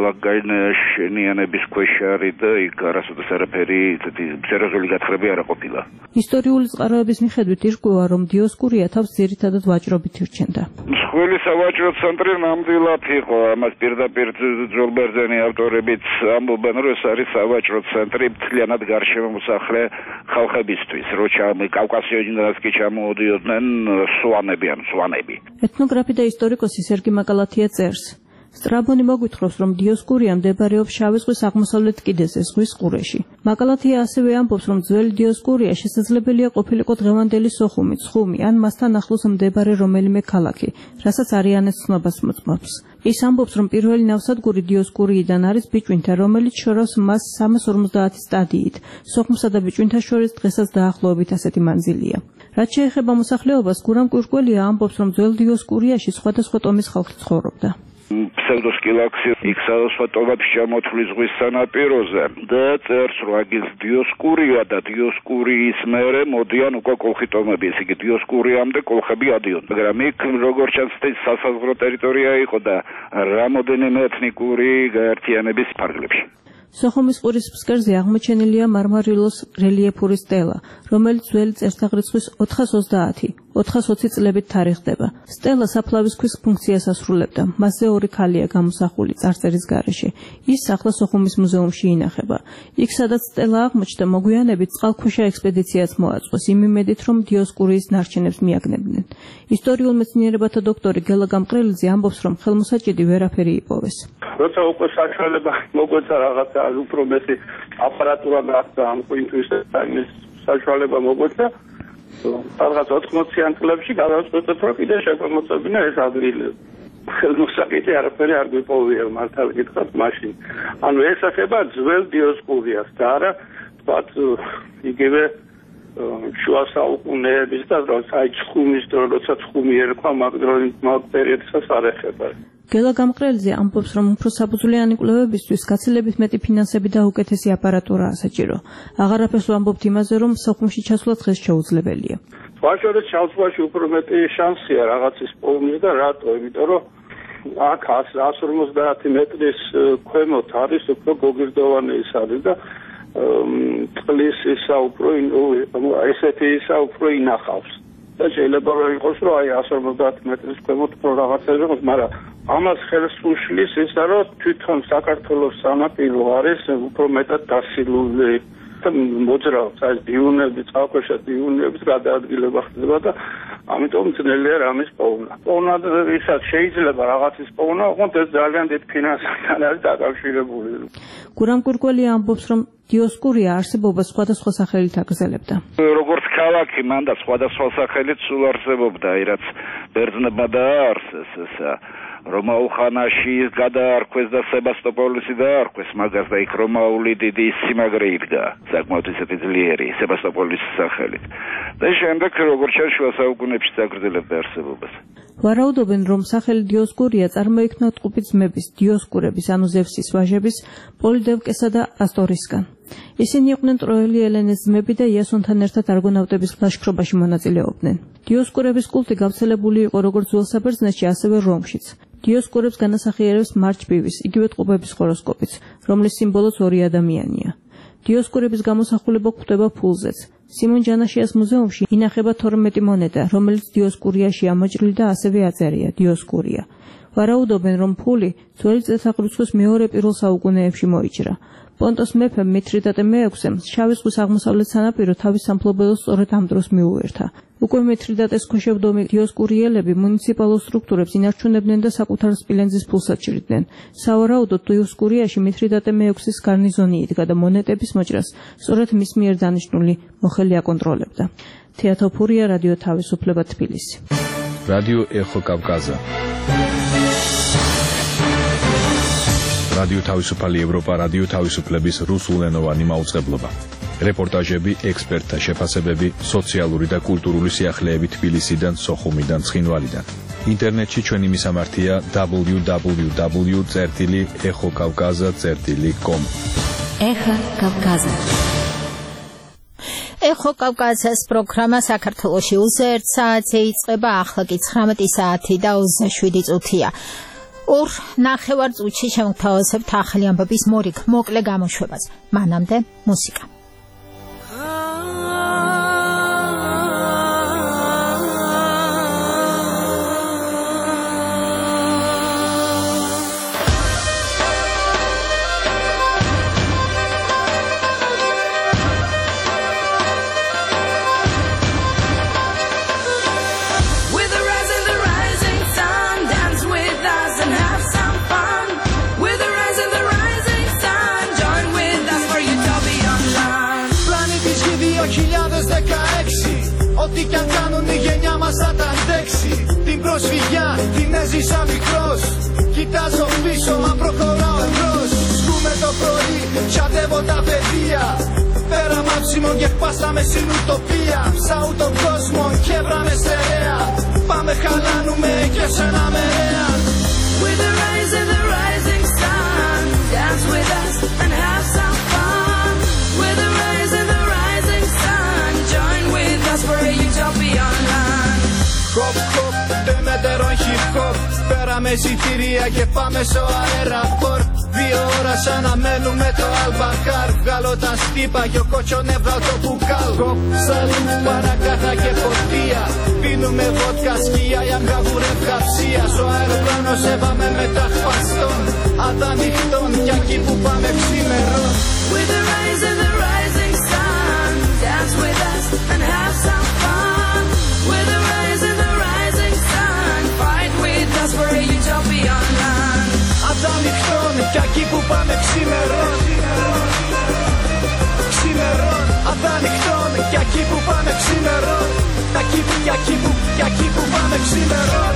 ქალაქგანშენიანების ქვეშ არის და იქ არასოდეს არაფერი ისეთი სერიოზული გათხრები არ ყოფილა. ისტორიული წყაროების მიხედვით ირკვევა, რომ დიოსკურია თავს ძირითადად ვაჭრობით ირჩენდა. მსხვილი სავაჭრო ცენტრი ნამდვილად იყო, ამას პირდაპირ ძველ ბერძენი ავტორებიც ამბობენ, რომ ეს არის სავაჭრო ცენტრი მთლიანად გარშემოსახლე ხალხებისთვის, როცა კავკასიოდანაც კი ჩამოოდიოდნენ სვანები ან სვანები. ეთნოგრაფი და ისტორიკოსი სერგი მაკალათია წერს. სტრაბონი მოგვითხრობს, რომ დიოსკურია მდებარეობს შავი ზღვის აღმოსავლეთ კიდეზე, ზღვის ყურეში. მაკალათია ასევე ამბობს, რომ ძველი დიოსკურია შესაძლებელია ყოფილიყო დღევანდელი სოხუმი, ცხუმი ან მასთან ახლოს მდებარე რომელიმე ქალაქი, რასაც არიანეს ცნობას მოწმობს. ის ამბობს, რომ პირველი ნავსადგური დიოსკურიიდან არის ბიჭვინთა, რომელიც შორავს მას სამას ორმოცდაათი სტადიით. სოხუმსა და ბიჭვინთას შორის დღესაც დაახლოებით ასეთი მანძილია. რაც შეეხება მოსახლეობას, გურამ კვირკველია ამბობს, რომ ძველ დიოსკურიაში სხვადასხვა ტომის ხალხი ცხოვრობდა. ფსევდოსკილაქსი იქ სხვადასხვა ტომებში ჩამოთვლი ზღვის სანაპიროზე და წერს, რომ აგის დიოსკურია და დიოსკურიის მერე მოდიან უკვე კოლხიტომები, ესე იგი დიოსკურიამდე კოლხები ადიოდნენ. მაგრამ იქ როგორც ჩანს, სასაზღვრო ტერიტორია იყო და რამოდენიმე ეთნიკური გაერთიანების ფარგლებში. სოხუმის ყურის ფსკერზე აღმოჩენილია მარმარილოს რელიეფური სტელა, რომელიც ძველი წელთაღრიცხვის ოთხას ოცდაათი ოთხას ოცი წლებით თარიღდება. სტელა საფლავის ქვის ფუნქციას ასრულებდა. მასზე ორი ქალია გამოსახული წარწერის გარეშე. ის ახლა სოხუმის მუზეუმში ინახება. იქ სადაც სტელა აღმოჩნდა, მოგვიანებით წყალქვეშა ექსპედიციაც მოაწყვეს, იმ იმედით, რომ დიოსკურიის ნარჩენებს მიაგნებდნენ. ისტორიულ მეცნიერებათა დოქტორი გელა გამყრელიძე ამბობს, რომ ხელმოსაჭიდი ვერაფერი იპოვეს. როცა უკვე საშუალება მოგვეცა რაღაცა უფრო მეტი აპარატურა გახდა ამ კვინტვის ტაიმის საშუალება მოგვეცა რაღაც ოთხმოციან წლებში გადავწყვეტეთ, რომ კიდე შეგვემოწებინა ეს ადგილი. ხელმოსაკიდი არაფერი არ გვიპოვია, მართალი გითხრათ მაშინ. ანუ ეს ეხება ძველ დიოსკურიას და არა თქვათ იგივე შუა საუკუნეების და აი ცხუმის დრო, როცა ცხუმი ერქვა მაგ პერიოდსაც არ ეხება. გელა გამყრელიძე ამბობს, რომ უფრო საბრძოლიანი კვლევებისთვის გაცილებით მეტი ფინანსები და უკეთესი აპარატურაა საჭირო. აღარაფერს ვამბობთ იმაზე, რომ სოხუმში ჩასვლა დღეს შეუძლებელია. ვაშორეთ ჩასვლაში უფრო მეტი შანსია რაღაცის პოვნის და რატო? იმიტომ რომ აქ εκατს ორმოცდაათი მეტრის ქვემოთ არის უფრო გოგირდოვანი ის არის და წყლის ისა უფრო ესეთი ისა უფრო ინახავს. და შეიძლება რომ იყოს, რომ აი εκατს ორმოცდაათი მეტრის ქვემოთ უფრო რაღაცა იყოს, მაგრამ ამას ხელს უშლის ისა, რომ თვითონ საქართველოს სანაპირო არის უფრო მეტად დასილული და მოძრაობს აი დიუნები, წყალქვეშა დიუნების გადაადგილება ხდება და ამიტომ ძნელია რამის პოვნა. პოვნა ისაც შეიძლება რაღაცის პოვნა, ოღონდ ეს ძალიან დიდ ფინანსთან არის დაკავშირებული. გურამ გურგველი ამბობს, რომ დიოსკურია არსებობას სხვადასხვა სახელით აგრძელებდა. როგორც ქალაქი, მან და სხვადასხვა სახელით სულ არსებობდა, აი რაც ბერძნებმა დააარსეს ესა რომაულ ხანაში გადაარქვეს და სებასტოპოლისი დაარქვეს მაგას და იქ რომაული დიდი სიმაგრე იდგა საკმაოდ ისეთი ძლიერი სებასტოპოლის სახელით და შემდეგ როგორც შენ შუა საუკუნეებში აგრძელებდა არსებობას. ვარაუდობენ, რომ სახელი დიოსკურია წარმოიქმნა ტყუპი ძმების დიოსკურების ანუ ზევსის ვაჟების პოლიდევკესა და ასტორისგან. ისინი იყვნენ ტროელი ელენეს ძმები და იასონთან ერთად არგონავტების ლაშქრობაში მონაწილეობდნენ. დიოსკურების კულტი გავრცელებული იყო როგორც ძველ საბერძნეთში, ასევე რომშიც. დიოსკურებს განასახიერებს მარჯბივის, იგივე ტყუპების ჰოროსკოპიც, რომლის სიმბოლოც ორი ადამიანია. დიოსკურების გამოსახულება გვხვდება ფულზეც. სიმონ ჯანაშიას მუზეუმში ინახება თორმეტი მონეტა, რომელიც დიოსკურიაში ამოჭრილი და ასევე აწერია დიოსკურია. ვარაუდობენ, რომ ფული ძველი წელთაღრიცხვის მეორე პირველ საუკუნეებში მოიჭრა. პონტოს მეფემ მითრიდატე მეექვსემ შავი ზღვის აღმოსავლეთ სანაპირო თავის სამფლობელოს სწორედ ამ დროს მიუერთა. უკვე მითრიდატეს ქვეშევდომი დიოსკურიელები მუნიციპალურ სტრუქტურებს ინარჩუნებდნენ და საკუთარ სპილენძის ფულს აჭრიდნენ. სავარაუდოდ დიოსკურიაში მითრიდატე მეექვსის გარნიზონი იდგა და მონეტების მოჭრას სწორედ მის მიერ დანიშნული მოხელი აკონტროლებდა. თეატოფურია, რადიო თავისუფლება, თბილისი. რადიო ეხო კავკაზა. რადიო თავისუფალი ევროპა, რადიო თავისუფლების რუსულენოვანი მაუწყებლობა. რეპორტაჟები, ექსპერტთა შეფასებები, სოციალური და კულტურული სიახლეები თბილისიდან, სოხუმიდან, ცხინვალიდან. ინტერნეტში ჩვენი მისამართია დაბლიუ დაბლიუ დაბლიუ წერტილი ეხო კავკაზა წერტილი კომ. ეხო კავკაზა. ეხო კავკაზას პროგრამა საქართველოში უზერთ საათზე იწყება, ახლა კი ცხრამეტი საათი და ოცდაშვიდი წუთია. ორ ნახევარ წუთში შემოგთავაზებთ ახალი ამბების მორიგ მოკლე გამოშვებას. მანამდე მუსიკა. Ό,τι κι αν κάνουν η γενιά μας θα τα αντέξει. Την προσφυγιά την έζησα μικρός. Κοιτάζω πίσω μα προχωράω εμπρός. Σκούμε το πρωί, ψαδεύω τα παιδεία. Πέρα μάψιμο και χπάσαμε στην ουτοπία. Ψάου τον κόσμο και βράμε στερεά. Πάμε χαλάνουμε και σε ένα μερέα. With the rise of the rising sun, dance with us and have some fun. With the rise of the rising sun, join with us for a utopian land. Hop hop, τεμετερών hip hop. Πέραμε εισιτήρια και πάμε στο αεραπορτ. Δύο ώρα σαν να μένουμε το Αλμπακάρ. Βγάλω τα στύπα και ο κότσο νεύρα το μπουκάλ. Κοπ, σαλούτ, παρακάθα και φορτία. Πίνουμε βότκα, σκία, αγκαγούρε, χαψία. Στο αεροπλάνο σέβαμε με τα χβαστών. Αδανυχτών κι εκεί που πάμε ξημερών. With the rise and the rising sun, dance with us and have some fun. With the rise and the rising sun, fight with us for a utopian land. Αδανυχτών κι εκεί που πάμε ξημερών. Ξημερών, αδανυχτών κι εκεί που πάμε ξημερών. Κι εκεί που, κι εκεί που, κι εκεί που πάμε ξημερών.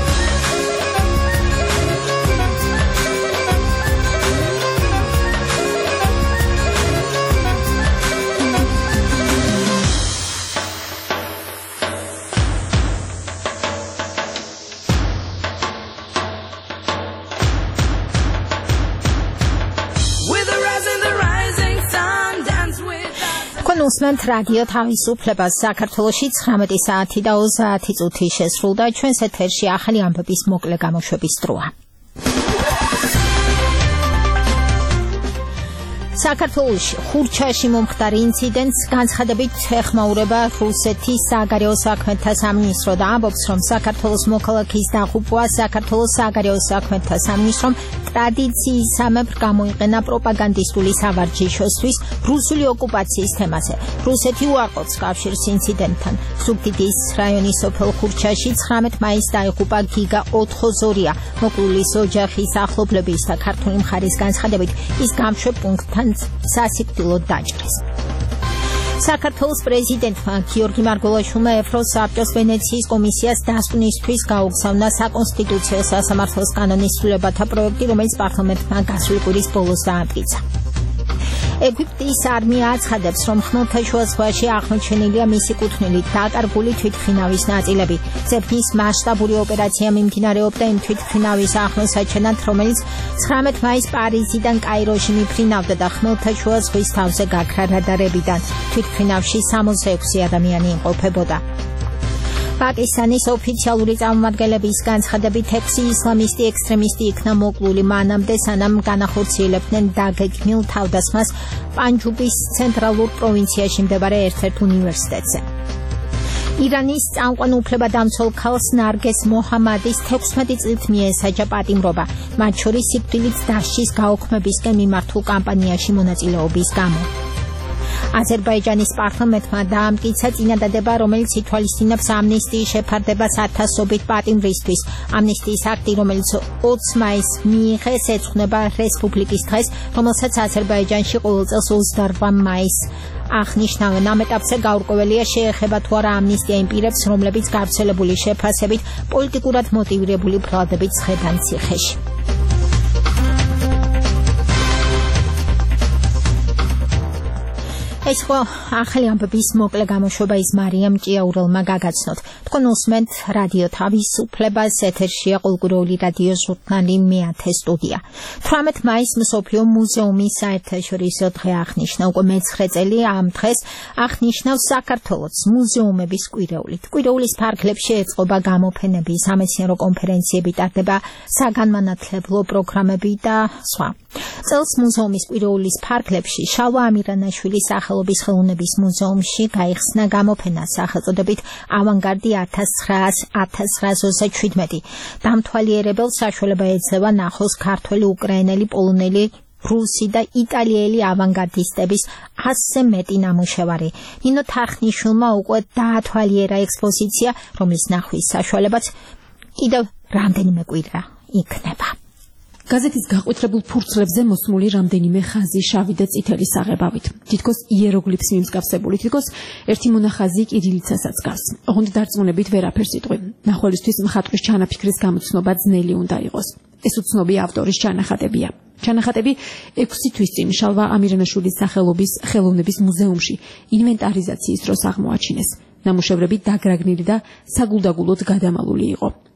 უსმენთ რადიო თავისუფლებას საქართველოში ცხრამეტი საათი და ოცდაათი წუთი შესრულდა ჩვენს ეთერში ახალი ამბების მოკლე გამოშვების დროა. საქართველოში ხურჩაში მომხდარი ინციდენტს განცხადებით ეხმაურება რუსეთის საგარეო საქმეთა სამინისტრო და ამბობს, რომ საქართველოს მოქალაქის დაღუპვა საქართველოს საგარეო საქმეთა სამინისტრომ ტრადიციისამებრ გამოიყენა პროპაგანდისტული სავარჯიშოსთვის რუსული ოკუპაციის თემაზე. რუსეთი უარყოფს კავშირს ინციდენტთან. ზუგდიდის რაიონის სოფელ ხურჩაში ცხრამეტ მაისს დაიღუპა გიგა ოთხოზორია. მოკლულის ოჯახის ახლობლების და ქართული მხარის განცხადებით ის გამშვებ პუნქტთან სასიკვდილოდ დაჭრეს. საქართველოს პრეზიდენტმა გიორგი მარგველაშვილმა ევროსაბჭოს ვენეციის კომისიას დასკვნისთვის გაუგზავნა საკონსტიტუციო სასამართლოს კანონის ცვლილებათა პროექტი, რომელიც პარლამენტმა გასული კვირის ბოლოს დაამტკიცა. ეგვიპტის არმია აცხადებს, რომ ხმელთაშუა ზღვაში აღმოჩენილია მისი კუთვნილით დაკარგული თვითმფრინავის ნაწილები. ძებნის მასშტაბური ოპერაცია მიმდინარეობდა იმ თვითმფრინავის აღმოსაჩენად, რომელიც ცხრამეტ მაისს პარიზიდან კაიროში მიფრინავდა და ხმელთაშუა ზღვის თავზე გაქრა რადარებიდან. თვითმფრინავში სამოცდაექვსი ადამიანი იმყოფებოდა. პაკისტანის ოფიციალური წარმომადგენლების განცხადებით ექვსი ისლამისტი ექსტრემისტი იქნა მოკლული მანამდე, სანამ განახორციელებდნენ დაგეგმილ თავდასხმას პანჯუბის ცენტრალურ პროვინციაში მდებარე ერთ-ერთ უნივერსიტეტზე. ირანის წამყვან უფლებადამცველ ქალს ნარგეს მოჰამადის თექვსმეტი წლით მიესაჯა პატიმრობა, მათ შორის სიკვდილით დასჯის გაუქმებისკენ მიმართულ კამპანიაში მონაწილეობის გამო. აზერბაიჯანის პარლამენტმა დაამტკიცა წინადადება, რომელიც ითვალისწინებს ამნისტიის შეფარდებას ათასობით პატიმრისთვის. ამნისტიის აქტი, რომელიც ოცი მაისს მიიღეს, ეძღვნება რესპუბლიკის დღეს, რომელსაც აზერბაიჯანში ყოველ წელს ოცდარვა მაისს აღნიშნავენ. ამ ეტაპზე გაურკვეველია, შეეხება თუ არა ამნისტია იმ პირებს, რომლებიც გავრცელებული შეფასებით პოლიტიკურად მოტივირებული ბრალდებით ცხედან ციხეში. ეს ხო ახალი ამბების მოკლე გამოშვება ის მარიამ ჭიაურელმა გაგაცნოთ. თქვენ უსმენთ რადიო თავისუფლებას, ეთერშია ყოველკვირეული რადიო ჟურნალი მეათე სტუდია. თვრამეტ მაისს მსოფლიო მუზეუმის საერთაშორისო დღე აღნიშნა. უკვე მეცხრე წელი ამ დღეს აღნიშნავს საქართველოს მუზეუმების კვირეულით. კვირეულის ფარგლებში ეწყობა გამოფენები, სამეცნიერო კონფერენციები, ტარდება საგანმანათლებლო პროგრამები და სხვა. წელს მუზეუმის კვირეულის ფარგლებში შალვა ამირანაშვილის სახელობის ხელოვნების მუზეუმში გაიხსნა გამოფენა სახელწოდებით ავანგარდი ათას ცხრაას ოცდაშვიდმეტი. დამთვალიერებელ საშუალება ეძლევა ნახოს ქართველი, უკრაინელი, პოლონელი, რუსი და იტალიელი ავანგარდისტების ასზე მეტი ნამუშევარი. ნინო თარხნიშვილმა უკვე დაათვალიერა ექსპოზიცია, რომლის ნახვის საშუალებაც კიდევ რამდენიმე კვირა იქნება. გაზეთის გაყვითრებულ ფურცლებზე მოსმული რამდენიმე ხაზი შავი და წითელი საღებავით. თითქოს იეროგლიფს მიმსგავსებული, თითქოს ერთი მონახაზი კირილიცასაც გავს. ოღონდ დარწმუნებით ვერაფერს იტყვი. ნახვალისთვის მხატვრის ჩანაფიქრის გამოცნობა ძნელი უნდა იყოს. ეს უცნობი ავტორის ჩანახატებია. ჩანახატები ექვსი თვის წინ შალვა ამირანაშვილის სახელობის ხელოვნების მუზეუმში ინვენტარიზაციის დროს აღმოაჩინეს. ნამუშევრები დაგრაგნილი და საგულდაგულოდ გადამალული იყო.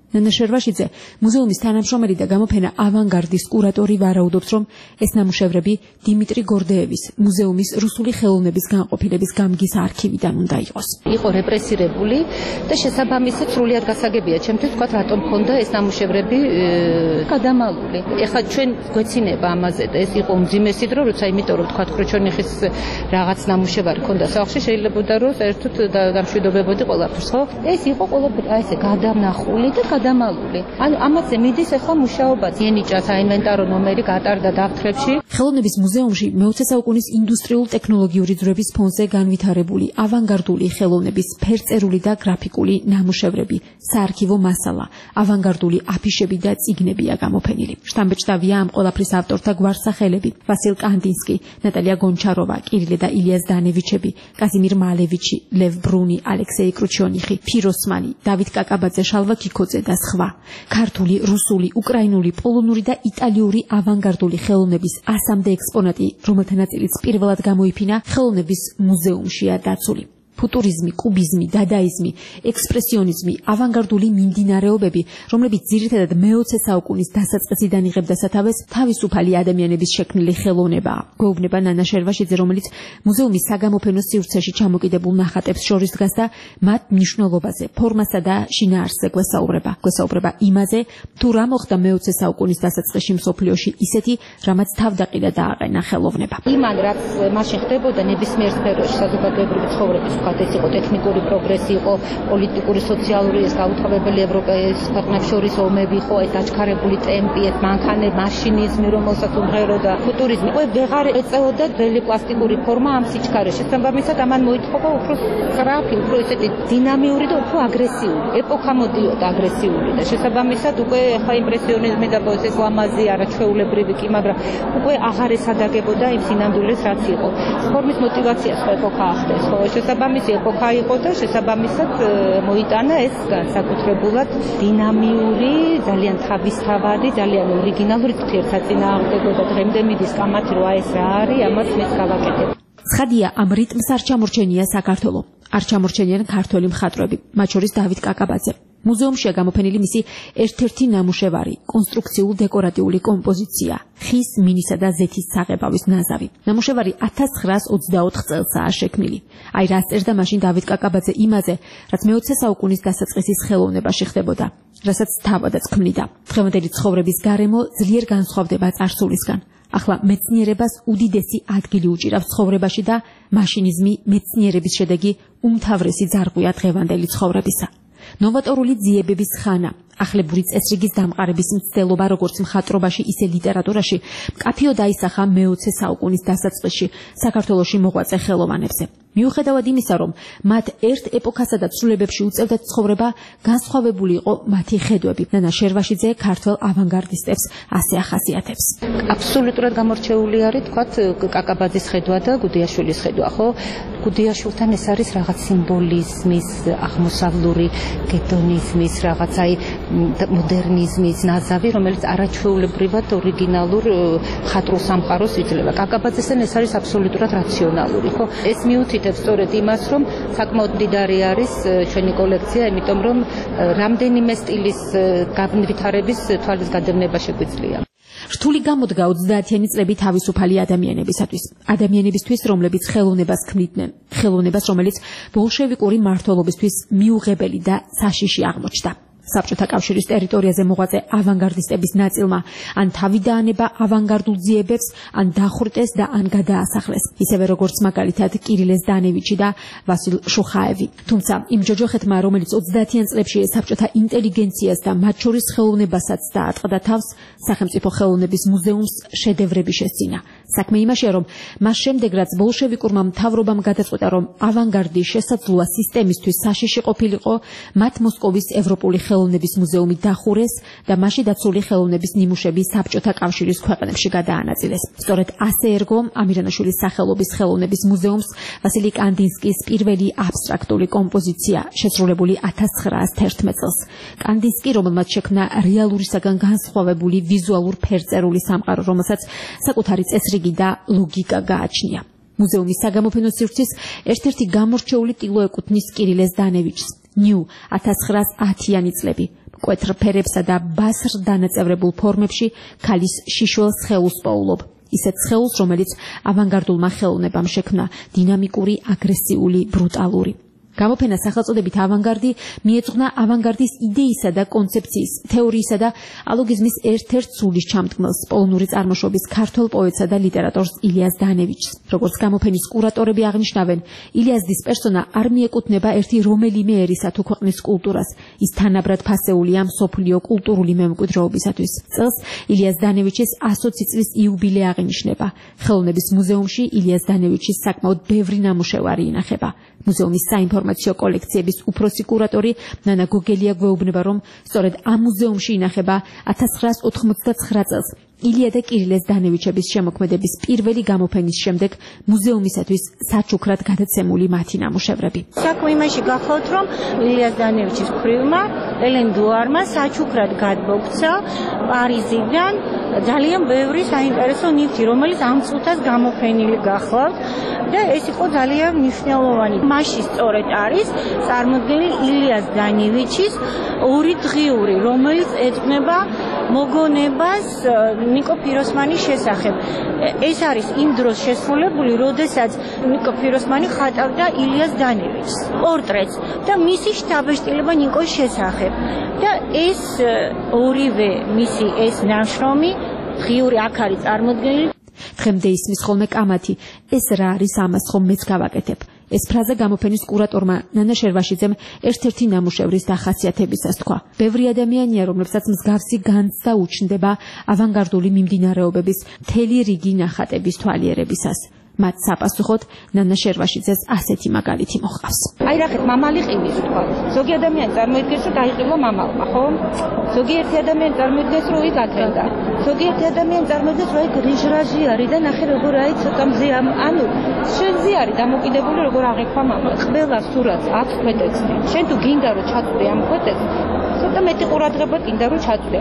ნანა შერვაშიძე, მუზეუმის თანამშრომელი და გამოფენა ავანგარდის კურატორი ვარაუდობს, რომ ეს ნამუშევრები დიმიტრი გორდეევის მუზეუმის რუსული ხელოვნების განყოფილების გამგის არქივიდან უნდა იყოს. იყო რეპრესირებული და შესაბამისად სრულიად გასაგებია ჩემთვის თქვა რატომ ქონდა ეს ნამუშევრები გადამალული. ეხლა ჩვენ გვეცინება ამაზე და ეს იყო უმძიმესი დრო, როცა იმიტომ რომ თქვა ქროჩონიხის რაღაც ნამუშევარი ქონდა სახლში, შეიძლებოდა რომ საერთოდ დამშვიდობებოდი ყველაფერს, ხო? ეს იყო ყველაფერი აი ესე გადანახული და გადამალული. ანუ ამაზე მიდის ახლა მუშაობა. ენიჭა საინვენტარო ნომერი გატარდა დაფთრებში. ხელოვნების მუზეუმში მეოცე საუკუნის ინდუსტრიულ ტექნოლოგიური ძვრების ფონზე განვითარებული ავანგარდული ხელოვნების ფერწერული და გრაფიკული ნამუშევრები, საარქივო მასალა, ავანგარდული აფიშები და წიგნებია გამოფენილი. შთამბეჭდავია ამ ყველაფრის ავტორთა გვარსახელები: ვასილ კანდინსკი, ნატალია გონჩაროვა, კირილე და ილია ზდანევიჩები, კაზიმირ მალევიჩი, ლევ ბრუნი, ალექსეი კრუჩონიხი, ფიროსმანი, დავით კაკაბაძე, შალვა ქიქოძე და სხვა. ქართული, რუსული, უკრაინული, პოლონური და იტალიური ავანგარდული ხელოვნების ასამდე ექსპონატი, რომელთა ნაწილიც პირველად გამოიფინა ხელოვნების მუზეუმშია დაცული. ფუტურიზმი, კუბიზმი, დადაიზმი, ექსპრესიონიზმი, ავანგარდული მიმდინარეობები, რომლებიც ძირითადად მეოცე საუკუნის დასაწყისიდან იღებდა სათავეს, თავისუფალი ადამიანების შექმნილი ხელოვნებაა. გვეუბნება ნანა შერვაშიძე, რომელიც მუზეუმის საგამოფენო სივრცეში ჩამოკიდებულ ნახატებს შორის დგას და მათ მნიშვნელობაზე, ფორმასა და შინაარსზე გვესაუბრება. გვესაუბრება იმაზე, თუ რა მოხდა მეოცე საუკუნის დასაწყისში მსოფლიოში ისეთი, რამაც თავდაყირა დააყენა ხელოვნება. იმან რაც მაშინ ხდებოდა ნებისმიერ სფეროში საზოგადოებრივი ცხოვრების ეს იყო ტექნიკური პროგრესი, იყო პოლიტიკური, სოციალური, ეს გაუთავებელი ევროპის ქვეყნებს შორის ომები, იყო ეს დაჩქარებული ტემპი, ეს მანქანე, მაშინიზმი, რომელსაც უმღეროდა ფუტურიზმი. უკვე ვეღარ ეწეოდა ძველი პლასტიკური ფორმა ამ სიჩქარეში. შესაბამისად, ამან მოითხოვა უფრო სწრაფი, უფრო ესეთი დინამიური და უფრო აგრესიული. ეპოქა მოდიოდა აგრესიული და შესაბამისად უკვე ხა იმპრესიონიზმი და ეს ლამაზი, არაჩვეულებრივი კი, მაგრამ უკვე აღარ ესადაგებოდა იმ სინამდვილეს, რაც იყო. ფორმის მოტივაცია სხვა ეპოქა ახდენს, ხო, შესაბამისად ეპოქა იყო და შესაბამისად მოიტანა ეს განსაკუთრებულად დინამიური, ძალიან თავისთავადი, ძალიან ორიგინალური ერთსაწინააღმდეგო და დღემდე მიდის კამათი რა ეს რა არის, ამას მეც გავაკეთებ. ცხადია, ამ რიტმს არ ჩამორჩენია საქართველო. არ ჩამორჩენიან ქართველი მხატვრები, მათ შორის დავით კაკაბაძე. მუზეუმშია გამოფენილი მისი ერთ-ერთი ნამუშევარი, კონსტრუქციულ დეკორატიული კომპოზიცია, ხის, მინისა და ზეთის საღებავის ნაზავი. ნამუშევარი ათას ცხრაას ოცდაოთხ წელსაა შექმნილი. აი რა წერდა მაშინ დავით კაკაბაძე იმაზე, რაც მეოცე საუკუნის დასაწყისის ხელოვნებაში ხდებოდა, რასაც თავადაც ქმნიდა. დღევანდელი ცხოვრების გარემო ძლიერ განსხვავდება წარსულისგან. ახლა მეცნიერებას უდიდესი ადგილი უჭირავს ცხოვრებაში და მაშინიზმი მეცნიერების შედეგი უმთავრესი ძარღვია დღევანდელი ცხოვრებისა. ნოვატორული ძიებების ხანა, ახლებური წესრიგის დამყარების მცდელობა როგორც მხატვრობაში, ისე ლიტერატურაში, მკაფიოდ აისახა მეოცე საუკუნის დასაწყისში საქართველოში მოღვაწე ხელოვანებზე. მიუხედავად იმისა, რომ მათ ერთ ეპოქასა და ცვლილებებში უწევდათ ცხოვრება, განსხვავებული იყო მათი ხედვები. ნანა შერვაშიძე ქართველ ავანგარდისტებს ასე ახასიათებს. აბსოლუტურად გამორჩეული არის, თქვათ, კაკაბაძის ხედვა და გუდიაშვილის ხედვა, ხო? გუდიაშვილთან ეს არის რაღაც სიმბოლიზმის, აღმოსავლური გედონიზმის, რაღაც აი მოდერნიზმის ნაზავი, რომელიც არაჩვეულებრივად ორიგინალურ ხატრულ სამყაროს იძლევა. კაკაბაძესთან ეს არის აბსოლუტურად რაციონალური, ხო? ეს მიუთითებს სწორედ იმას, რომ საკმაოდ მდიდარი არის ჩვენი კოლექცია, იმიტომ რომ რამდენიმე სტილის განვითარების თვალის გადევნება შეგვიძლია. რთული გამოდგა ოცდაათიანი წლები თავისუფალი ადამიანებისათვის. ადამიანებისთვის, რომლებიც ხელოვნებას ქმნიდნენ, ხელოვნებას, რომელიც ბოლშევიკური მმართველობისთვის მიუღებელი და საშიში აღმოჩნდა. საბჭოთა კავშირის ტერიტორიაზე მოღვაწე ავანგარდისტების ნაწილმა ან თავი დაანება ავანგარდულ ძიებებს, ან დახვრიტეს და ან გადაასახლეს, ისევე როგორც მაგალითად კირილე ზდანევიჩი და ვასილ შუხაევი. თუმცა იმ ჯოჯოხეთმა, რომელიც ოცდაათიან წლებში საბჭოთა ინტელიგენციას და მათ შორის ხელოვნებასაც დაატყდა თავს, სახელმწიფო ხელოვნების მუზეუმს შედევრები შესძინა. საქმე იმაშია, რომ მას შემდეგ, რაც ბოლშევიკურმა მთავრობამ გადაწყვიტა, რომ ავანგარდი შესაძლოა სისტემისთვის საშიში ყოფილიყო, მათ მოსკოვის ევროპული ხელოვნების მუზეუმი დახურეს და მასში დაცული ხელოვნების ნიმუშები საბჭოთა კავშირის ქვეყნებში გადაანაწილეს. სწორედ ასე ერგო ამირანაშვილის სახელობის ხელოვნების მუზეუმს ვასილი კანდინსკის პირველი აბსტრაქტული კომპოზიცია, შესრულებული ათას ცხრაას თერთმეტ წელს. კანდინსკი, რომელმაც შექმნა რეალურისაგან განსხვავებული ვიზუალურ ფერწერული სამყარო, რომელსაც საკუთარი წესრიგი და ლოგიკა გააჩნია. მუზეუმის საგამოფენო სივრცის ერთ-ერთი გამორჩეული ტილო ეკუთვნის კირილე ზდანევიჩს. ნიუ ათას ცხრაას ათიანი წლები. მკვეთრ ფერებსა და ბასრ დანაწევრებულ ფორმებში ქალის შიშველ სხეულს პოულობ. ისეთ სხეულს, რომელიც ავანგარდულმა ხელოვნებამ შექმნა დინამიკური, აგრესიული, ბრუტალური. გამოფენა სახელწოდებით ავანგარდი მიეძღვნა ავანგარდის იდეისა და კონცეფციის, თეორიისა და ალოგიზმის ერთ-ერთ სულის ჩამდგმელს, პოლონური წარმოშობის ქართველ პოეტსა და ლიტერატორს ილიას დანევიჩს. როგორც გამოფენის კურატორები აღნიშნავენ, ილიასდის პერსონა არ მიეკუთვნება ერთი რომელიმე ერისა თუ ქვეყნის კულტურას. ის თანაბრად ფასეულია მსოფლიო კულტურული მემკვიდრეობისათვის. წელს ილიას დანევიჩის ასოცი წლის იუბილე აღინიშნება. ხელოვნების მუზეუმში ილიას დანევიჩის საკმაოდ ბევრი ნამუშევარი ინახება. მუზეუმის საინფორმაციო კოლექციების უფროსი კურატორი ნანა გოგელია გვეუბნება, რომ სწორედ ამ მუზეუმში ინახება ათას ცხრაას ოთხმოცდაცხრა წელს ილია და კირილეს დანევიჩების შემოქმედების პირველი გამოფენის შემდეგ მუზეუმისათვის საჩუქრად გადაცემული მათი ნამუშევრები. საქმე იმაში გახლავთ, რომ ილიას დანევიჩის ქვრივმა ელენ დუარმა საჩუქრად გადმოგცა პარიზიდან ძალიან ბევრი საინტერესო ნივთი, რომელიც ამ წუთას გამოფენილი გახლავთ და ეს იყო ძალიან მნიშვნელოვანი. მასში სწორედ არის წარმოდგენილი ილიას დანევიჩის ორი დღიური, რომელიც ეძღვნება მოგონებას ნიკო ფიროსმანის შესახებ. ეს არის იმ დროს შესრულებული, როდესაც ნიკო ფიროსმანი ხატავდა ილიას დანევიჩს პორტრეტს და მისი შთაბეჭდილება ნიკოს შესახებ. და ეს ორივე მისი ეს ნაშრომი ღიური აქ არის წარმოდგენილი. დღემდე ისმის ხოლმე კამათი, ეს რა არის ამას ხომ მეც გავაკეთებ. ეს ფრაზა გამოფენის კურატორმა ნანა შერვაშიძემ ერთ-ერთი ნამუშევრის დახასიათებისას თქვა. ბევრი ადამიანია, რომლებსაც მსგავსი განცდა უჩნდება ავანგარდული მიმდინარეობების მთელი რიგი ნახატების თვალიერებისას. მათ საპასუხოდ ნანა შერვაშიძეს ასეთი მაგალითი მოჰყავს. აი რახეთ მამალი ყივის თქვა. ზოგი ადამიანი წარმოიდგენს, რომ დაიყივა მამალმა, ხო? ზოგიერთი ადამიანი წარმოიდგენს, რომ ის ათენდა. ზოგიერთი ადამიანი წარმოიდგენს, რომ აი რიჟრაჟი არის და ნახე როგორ აი ცოტა მზე ანუ შენზე არის დამოკიდებული როგორ აღიქვა მამა. ყველა სურათს აქვს ქვეტექსტი. შენ თუ გინდა რომ ჩაწვდე ამ ქვეტექსტს, ცოტა მეტი ყურადღება გინდა რომ ჩაწვდე.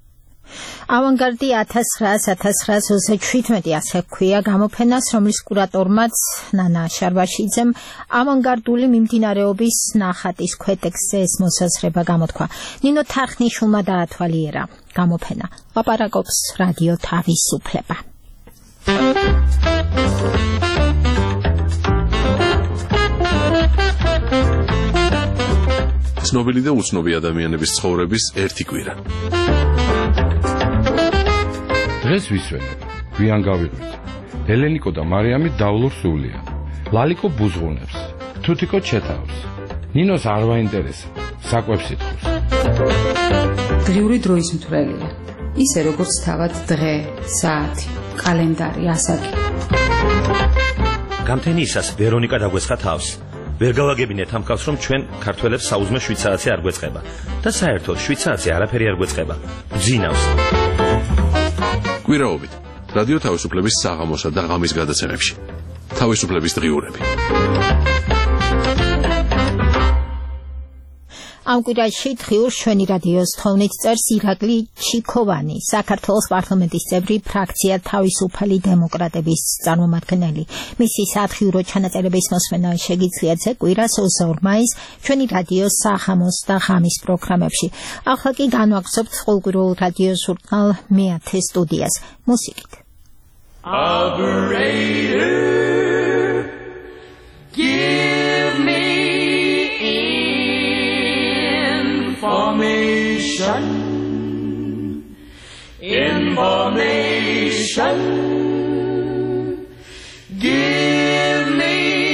ავანგარდი ათას ცხრაას ათას ცხრაას ოცდაშვიდმეტი ასე ქვია გამოფენას, რომლის კურატორმაც ნანა შარვაშიძემ ავანგარდული მიმდინარეობის ნახატის ქვეტექსტზე ეს მოსაზრება გამოთქვა. ნინო თარხნიშვილმა დაათვალიერა გამოფენა. ლაპარაკობს რადიო თავისუფლება. ცნობილი და უცნობი ადამიანების ცხოვრების ერთი კვირა. დღეს ვისვენებ, გვიან გავიღვიძ. ელენიკო და მარიამი დავლურ სულია. ლალიკო ბუზღუნებს, თუთიკო ჩეთავს. ნინოს არ ვაინტერესებს, საკვებს ითხოვს. დღიური დროის მთვრელია. ისე როგორც თავად დღე, საათი, კალენდარი, ასაკი. გამთენიისას ვერონიკა დაგვესხა თავს. ვერ გავაგებინეთ ამ კაცს, რომ ჩვენ ქართველებს საუზმე შვიდ საათზე არ გვეწყება და საერთოდ შვიდ საათზე არაფერი არ გვეწყება. გძინავს. კვირაობით რადიო თავისუფლების საღამოსა და ღამის გადაცემებში. თავისუფლების დღიურები. ამ კვირაში დღიურს ჩვენი რადიოს თხოვნით წერს ირაკლი ჩიქოვანი, საქართველოს პარლამენტის წევრი, ფრაქცია თავისუფალი დემოკრატების წარმომადგენელი. მისი სათხიურო ჩანაწერების მოსმენა შეგიძლიათ ეს კვირას ოცდაორ მაისს ჩვენი რადიოს საღამოს და ღამის პროგრამებში. ახლა კი განვაგრძობთ ყოველკვირეულ რადიო ჟურნალ მეათე სტუდიას მუსიკით. Operator, give me information, information, give me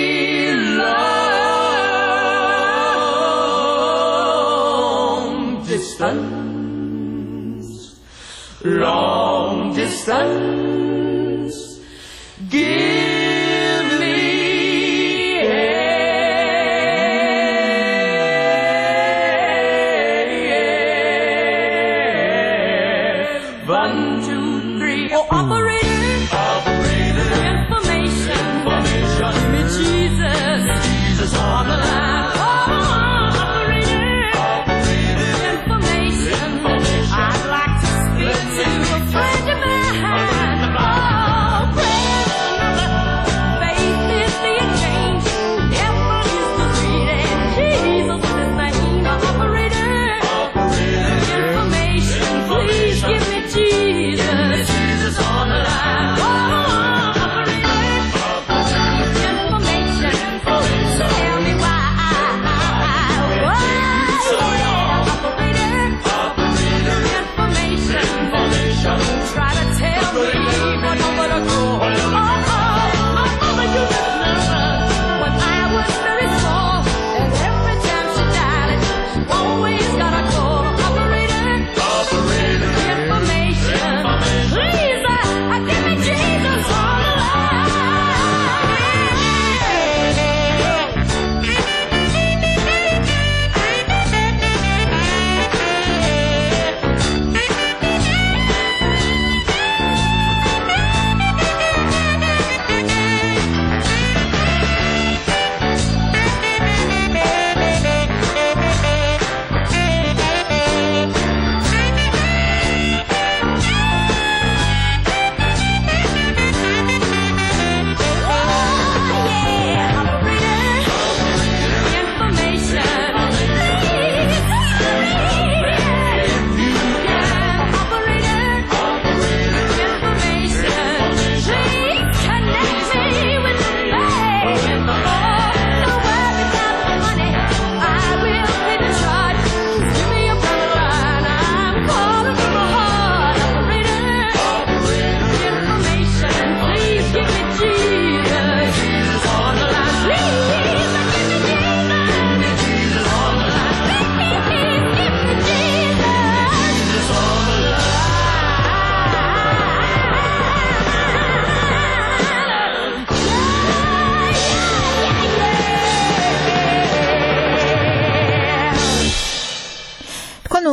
long distance, long distance, give me one, two, three. Oh, operator, operator, information, information. Give me Jesus, Jesus on the line. Oh, operator, operator, information, information. I'd like to speak to a friend of mine.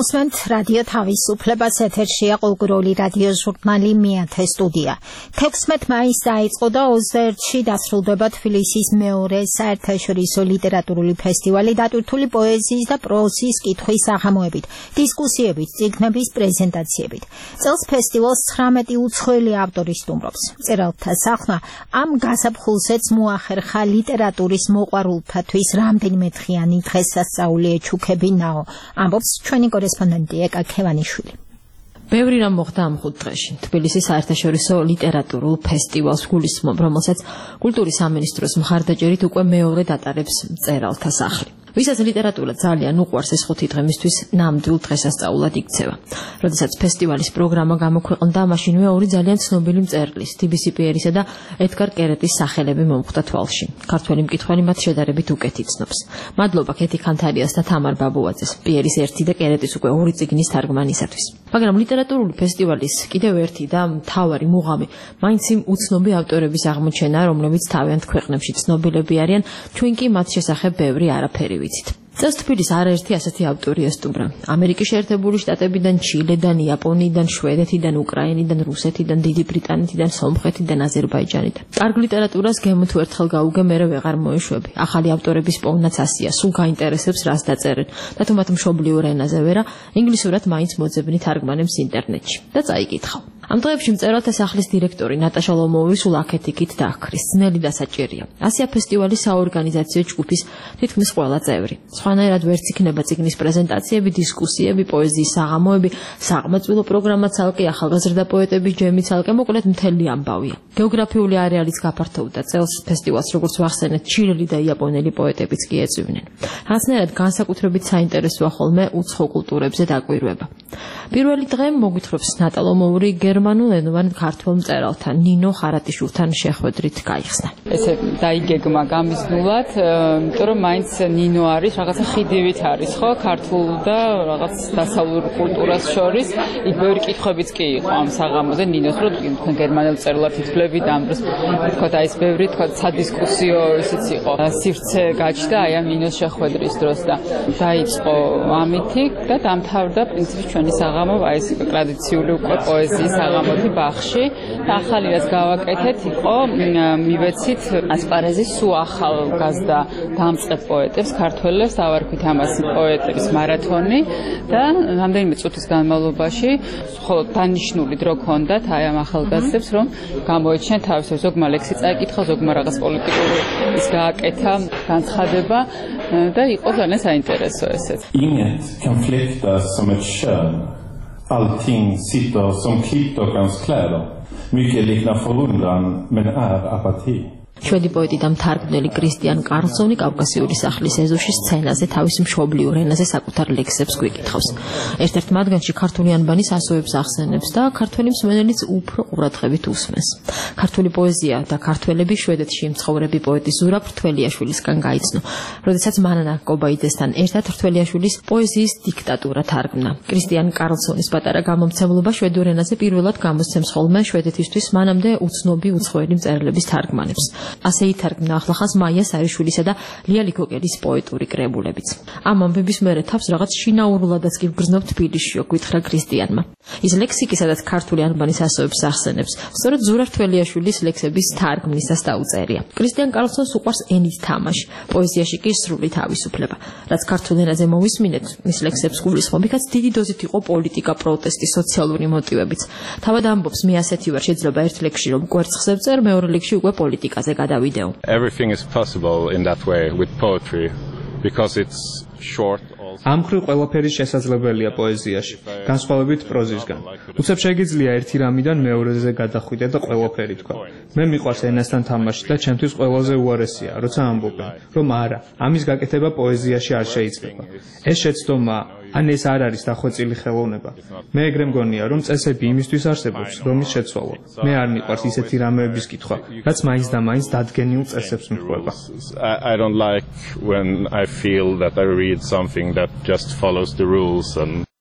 Მოსმენთ რადიო თავისუფლებას ეთერშია ყოლგროლი რადიო ჟურნალი მეათე სტუდია. თექვსმეტ მაისს დაიწყო და ოცდაერთში დასრულდება თბილისის მეორე საერთაშორისო ლიტერატურული ფესტივალი დატვირთული პოეზიის და პროზის კითხვის საღამოებით, დისკუსიებით, წიგნების პრეზენტაციებით. წელს ფესტივალს ცხრამეტი უცხოელი ავტორი სტუმრობს. მწერალთა სახლმა ამ გაზაფხულზეც მოახერხა ლიტერატურის მოყვარულთათვის რამდენიმე დღიანი დღესასწაული ეჩუქებინაო. ამბობს ჩვენი კორესპონდენტი ეკა ქევანიშვილი. ბევრი რამ მოხდა ამ ხუთ დღეში. თბილისის საერთაშორისო ლიტერატურულ ფესტივალს გულისხმობ, რომელსაც კულტურის სამინისტროს მხარდაჭერით უკვე მეორედ ატარებს მწერალთა სახლი. ვისაც ლიტერატურა ძალიან უყვარს, ეს ხუთი დღე მისთვის ნამდვილ დღესასწაულად იქცევა. როდესაც ფესტივალის პროგრამა გამოქვეყნდა, მაშინვე ორი ძალიან ცნობილი მწერლის, ტიბისი პიერისა და ედგარ კერეტის სახელები მომხვდა თვალში. ქართველი მკითხველი მათ შედარებით უკეთ იცნობს. მადლობა ქეთი ხანთარიას და თამარ ბაბუაძეს, პიერის ერთი და კერეტის უკვე ორი წიგნის თარგმანისათვის. მაგრამ ლიტერატურული ფესტივალის კიდევ ერთი და მთავარი მუღამი მაინც იმ უცნობი ავტორების აღმოჩენა, რომლებიც თავიანთ ქვეყნებში ცნობილები არიან, ჩვენ კი მათ შესახებ ბევრი არაფერი ვიცით. წელს თბილის არაერთი ასეთი ავტორია სტუმრა. ამერიკის შეერთებული შტატებიდან, ჩილედან, იაპონიიდან, შვედეთიდან, უკრაინიდან, რუსეთიდან, დიდი ბრიტანეთიდან, სომხეთიდან, აზერბაიჯანიდან. კარგ ლიტერატურას გემო თუ ერთხელ გაუგე, მერე ვეღარ მოეშვები. ახალი ავტორების პოვნაც ასია, სულ გაინტერესებს რას დაწერენ და თუ მათ მშობლიურ ენაზე ვერა, ინგლისურად მაინც მოძებნი თარგმანებს ინტერნეტში და წაიკითხავ. ამ დღეებში მწერალთა სახლის დირექტორი ნატაშა ლომოვი სულ აქეთ-იქით დააქრის, ძნელი და საჭირია. ასია ფესტივალის საორგანიზაციო ჯგუფის თითქმის ყველა წევრი. სხვანაირად ვერც იქნება წიგნის პრეზენტაციები, დისკუსიები, პოეზიის საღამოები, საყმაწვილო პროგრამა ცალკე, ახალგაზრდა პოეტების ჯემი ცალკე, მოკლედ მთელი ამბავია. გეოგრაფიული არეალიც გაფართოვდა. წელს ფესტივალს, როგორც ვახსენეთ, ჩილელი და იაპონელი პოეტებიც კი ეწვივნენ. რაღაცნაირად განსაკუთრებით საინტერესოა ხოლმე უცხო კულტურებზე დაკვირვება. პირველი დღე მოგვითხრობს ნატა ლომოვი გერმანულენოვან ქართველ მწერალთან ნინო ხარატიშვილთან შეხვედრით გაიხსნა. ესე დაიგეგმა გამიზნულად, იმიტომ რომ მაინც ნინო არის რაღაცა ხიდივით არის, ხო, ქართულ და რაღაც დასავლურ კულტურას შორის. იქ ბევრი კითხვებიც კი იყო ამ საღამოზე ნინოს, რომ თქვენ გერმანელ მწერლად ითვლები და ამ დროს თქო და ეს ბევრი თქო სადისკუსიო ისიც იყო. სივრცე გაჩნდა აი ამ ნინოს შეხვედრის დროს და დაიწყო ამითი და დამთავრდა პრინციპი ჩვენი საღამო აი ეს ტრადიციული უკვე პოეზიის საღამოთი ბაღში და ახალი რაც გავაკეთეთ იყო მივეცით ასპარეზის სულ ახალგაზრდა დამწყებ პოეტებს ქართველებს დავარქვით ამას პოეტების მარათონი და რამდენიმე წუთის განმავლობაში მხოლოდ დანიშნული დრო ჰქონდათ აი ამ ახალგაზრდებს რომ გამოეჩინათ თავის ზოგმა ლექსი წაიკითხა, ზოგმა რაღაც პოლიტიკური ის გააკეთა განცხადება და იყო ძალიან საინტერესო ესეც. Inget kan fläkta som ett kön. Allting sitter som klippt och hans kläder. Mycket liknar förundran men är apati. შვედი პოეტი და მთარგმნელი კრისტიან კარლსონი კავკასიური სახლის ეზოში სცენაზე თავის მშობლიურ ენაზე საკუთარ ლექსებს გვიკითხავს. ერთ-ერთ მათგანში ქართული ანბანის ასოებს ახსენებს და ქართველი მსმენელიც უფრო ყურადღებით უსმენს. ქართული პოეზია და ქართველები შვედეთში მცხოვრები პოეტი ზურა ფრთველიაშვილისგან გაიცნო, როდესაც მანანა კობაიძესთან ერთად ფრთველიაშვილის პოეზიის დიქტატურა თარგმნა. კრისტიან კარლსონის პატარა გამომცემლობა შვედურ ენაზე პირველად გამოსცემს ხოლმე შვედეთისთვის მანამდე უცნობი უცხოელი მწერლების თარგმანებს. ასე ითარგმნა ახლახანს მაია სარიშვილისა და ლია ლიქოკელის პოეტური კრებულებიც. ამ ამბების მერე თავს რაღაც შინაურულადაც კი ვგრძნობ თბილისშიო, გითხრა კრისტიანმა. ის ლექსიკი, სადაც ქართული ანბანის ასოებს ახსენებს, სწორედ ზურა ფრთველიაშვილის ლექსების თარგმნისას დაუწერია. კრისტიან კარლსონს უყვარს ენით თამაში, პოეზიაში კი სრული თავისუფლება. რაც ქართულ ენაზე მოვისმინეთ, მის ლექსებს გულისხმობ, იქაც დიდი დოზით იყო პოლიტიკა, პროტესტი, სოციალური მოტივებიც. თავად ამბობს, მე ასეთი ვარ, შეიძლება ერთ ლექსში რომ კვერცხს ვწერ, მეორე ლექსში უკვე პოლიტიკაზე გადავიდეო. Everything is possible in that way with poetry because it's short. ამ ხრივ ყველაფერი შესაძლებელია პოეზიაში, განსხვავებით პროზისგან. უცებ შეგიძლია ერთი რამიდან მეორეზე გადახვიდე და ყველაფერი თქვა. მე მიყვარს ენასთან თამაში და ჩემთვის ყველაზე უარესია, როცა ამბობენ, რომ არა, ამის გაკეთება პოეზიაში არ შეიძლება. ეს შეცდომა ან ეს არ არის დახვეწილი ხელოვნება. მე ეგრე მგონია, რომ წესები იმისთვის არსებობს, რომ ის შეცვალო. მე არ მიყვარს ისეთი რამეების კითხვა, რაც მაინც და მაინც დადგენილ წესებს მიჰყვება. I don't like when I feel that I read something that just follows the rules and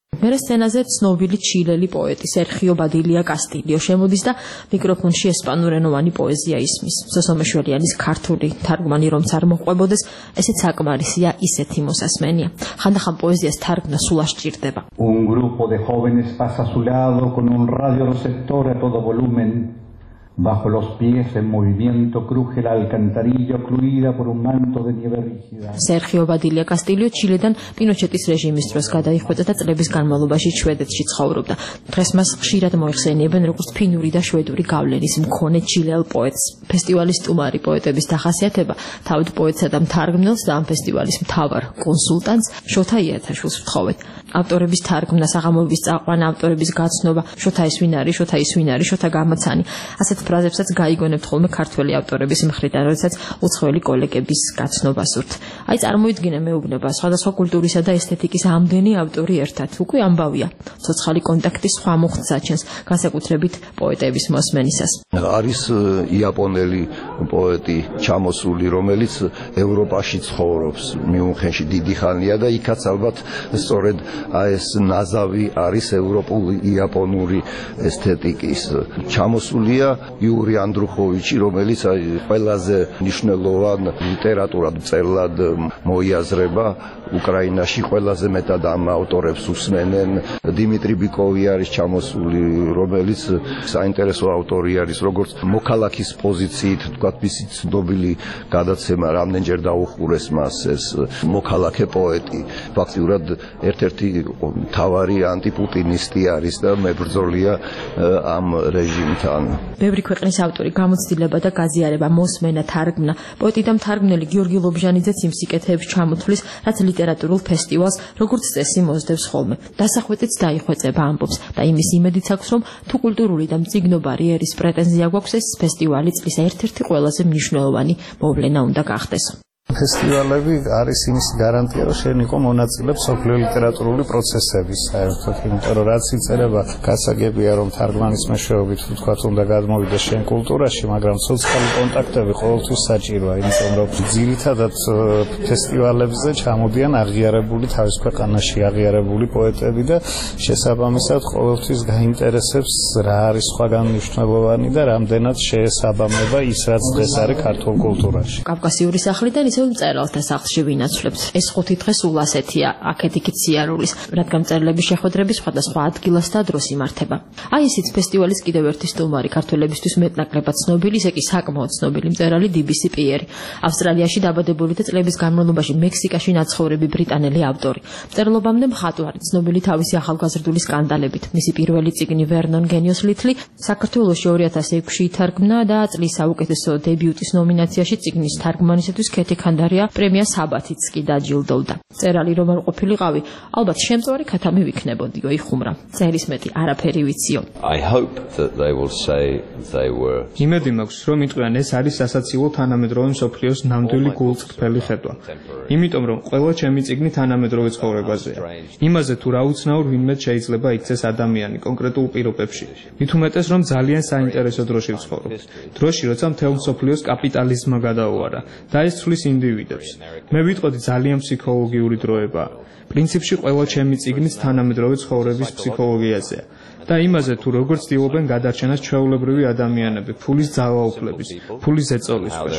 მერე სცენაზე ცნობილი ჩილელი პოეტი სერხიო ბადილია კასტილიო შემოდის და მიკროფონში ესპანურენოვანი პოეზია ისმის. ზოსო მეშველიანის ქართული თარგმანი რომც არ მოყვებოდეს, ესეც საკმარისია ისეთი მოსასმენია. ხანდახან პოეზიას თარგმნა სულ არ სჭირდება. Un grupo de jóvenes pasa a su lado con un radioreceptor a todo volumen. Bajo los pies en movimiento cruje la alcantarilla ocluida por un manto de nieve rígida. სერხიო ბადილია კასტილიო ჩილედან პინოჩეტის რეჟიმის დროს გადაიხვეწა და წლების განმავლობაში შვედეთში ცხოვრობდა. დღეს მას ხშირად მოიხსენიებენ როგორც ფინური და შვედური გავლენის მქონე ჩილელ პოეტს. ფესტივალის სტუმარი პოეტების დახასიათება თავად პოეტსა და მთარგმნელს და ამ ფესტივალის მთავარ კონსულტანტს შოთა იათაშვილს ვთხოვეთ. ავტორების თარგმნა, საღამოების წაყვანა, ავტორების გაცნობა, შოთა ის ვინ არის, შოთა ის ვინ არის, შოთა გამაცანი. ასეთ ფრაზებსაც გაიგონებთ ხოლმე ქართველი ავტორების მხრიდან, როდესაც უცხოელი კოლეგების გაცნობას ვთ. აი წარმოიდგინე მეუბნება სხვადასხვა კულტურისა და ესთეტიკის ამდენი ავტორი ერთად. უკვე ამბავია. ცოცხალი კონტაქტის სხვა მუხტს აჩენს, განსაკუთრებით პოეტების მოსმენისას. არის იაპონელი პოეტი ჩამოსული, რომელიც ევროპაში ცხოვრობს მიუნხენში დიდი ხანია და იქაც ალბათ სწორედ ეს ნაზავი არის ევროპული იაპონური ესთეტიკის. ჩამოსულია იური ანდრუხოვიჩი, რომელიც ყველაზე მნიშვნელოვან ლიტერატურად მწერლად მოიაზრება უკრაინაში, ყველაზე მეტად ამ ავტორებს უსმენენ. დიმიტრი ბიკოვი არის ჩამოსული, რომელიც საინტერესო ავტორი არის, როგორც მოქალაქის პოზიციით, თქვათ, მისი ცნობილი გადაცემა რამდენჯერ დაუხურეს მას ეს მოქალაქე პოეტი. ფაქტიურად ერთ-ერთი მთავარი ანტიპუტინისტი არის და მებრძოლია ამ რეჟიმთან. ბევრი ქვეყნის ავტორი გამოცდილება და გაზიარება, მოსმენა, თარგმნა. პოეტი და მთარგმნელი გიორგი ლობჟანიძეც იმ სიკეთეებს ჩამოთვლის, რაც ლიტერატურულ ფესტივალს როგორც წესი მოსდევს ხოლმე. დასახვეწიც დაიხვეწება ამბობს და იმის იმედიც აქვს, რომ თუ კულტურული და მწიგნობარი ერის პრეტენზია გვაქვს, ეს ფესტივალი წლის ერთ-ერთი ყველაზე მნიშვნელოვანი მოვლენა უნდა გახდეს. ფესტივალები არის იმის გარანტია, რომ შენ იყო მონაწილე მსოფლიო ლიტერატურული პროცესების, საერთოდ, იმიტომ რომ რაც იწერება, გასაგებია, რომ თარგმანის მეშვეობით ვთქვათ, უნდა გადმოვიდეს შენ კულტურაში, მაგრამ სოციალური კონტაქტები ყოველთვის საჭიროა, იმიტომ რომ ძირითადად ფესტივალებზე ჩამოდიან აღიარებული თავის ქვეყანაში აღიარებული პოეტები და შესაბამისად ყოველთვის გაინტერესებს რა არის სხვაგან მნიშვნელოვანი და რამდენად შეესაბამება ის, რაც დღეს არის ქართულ კულტურაში. კავკასიური სახლიდან ისევ მწერალთა სახლში ვინაცვლებთ. ეს ხუთი დღე სულ ასეთია, აქეთ-იქით სიარულის, რადგან მწერლების შეხვედრები სხვადასხვა ადგილას და დროს იმართება. აი ესეც ფესტივალის კიდევ ერთი სტუმარი, ქართველებისთვის მეტნაკლებად ცნობილი, ისე კი საკმაოდ ცნობილი მწერალი დი-ბი-სი პიერი. ავსტრალიაში დაბადებული და წლების განმავლობაში მექსიკაში ნაცხოვრები ბრიტანელი ავტორი. მწერლობამდე მხატვარი, ცნობილი თავისი ახალგაზრდული სკანდალებით. მისი პირველი წიგნი ვერნონ გენიოს ლითლი საქართველოში ორი ათას ექვსში ითარგმნა და წლის საუკეთესო დებიუტის ნომინაციაში წიგნის თარგმანისათვის ქეთი ხანდარია პრემია საბათიც კი დაჯილდოვდა. მწერალი რომ არ ყოფილიყავი, ალბათ შემწვარი ქათამი ვიქნებოდიო, იხუმრა. წერის მეტი არაფერი ვიციო. I hope that they will say they were. იმედი მაქვს, რომ იტყვიან ეს არის სასაცილო თანამედროვე მსოფლიოს ნამდვილი გულწრფელი ხედვა. იმიტომ რომ ყველა ჩემი წიგნი თანამედროვე ცხოვრებაზეა. იმაზე თუ რა უცნაურ ვინმე შეიძლება იქცეს ადამიანი კონკრეტულ პირობებში. მით უმეტეს რომ ძალიან საინტერესო დროში ვცხოვრობ. დროში, როცა მთელ მსოფლიოს კაპიტალიზმმა გადაუარა და ეს ცვლის ინდივიდებს. მე ვიტყოდი ძალიან ფსიქოლოგიური დროებაა. პრინციპში ყველა ჩემი წიგნიც თანამედროვე ცხოვრების ფსიქოლოგიაზეა. და იმაზე თუ როგორ ცდილობენ გადარჩენას ჩვეულებრივი ადამიანები, ფულის ძალაუფლების, ფულის ეწოლის ქვეშ.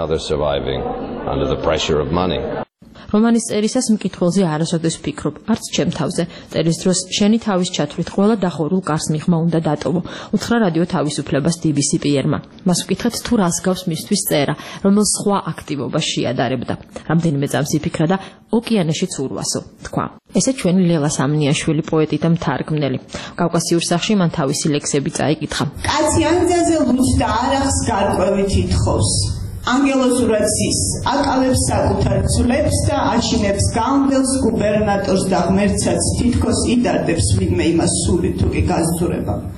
რომანის წერისას მკითხველზე არასოდეს ვფიქრობ, არც ჩემ თავზე. წერის დროს შენი თავის ჩათვლით ყველა დახურულ კარს მიღმა უნდა დატოვო. უთხრა რადიო თავისუფლებას დი-ბი-სი პიერმა. მას ვკითხეთ თუ რას გავს მისთვის წერა, რომელ სხვა აქტივობას შეადარებდა. რამდენიმე წამს იფიქრა და ოკეანეშიც ურვასო, თქვა. ესე ჩვენი ლელა სამნიაშვილი პოეტი და მთარგმნელი. კავკასიურ სახლში მან თავისი ლექსები წაიკითხა. კაცი ანძაზე ლუც და არახს გარკვევით ითხოვს. ანგელოზურად ზის, აკავებს საკუთარ ცვლებს და აჩინებს გამდელს გუბერნატორს და ღმერთსაც თითქოს იდარდებს ვინმე იმას სული თუ კი გაზძურება.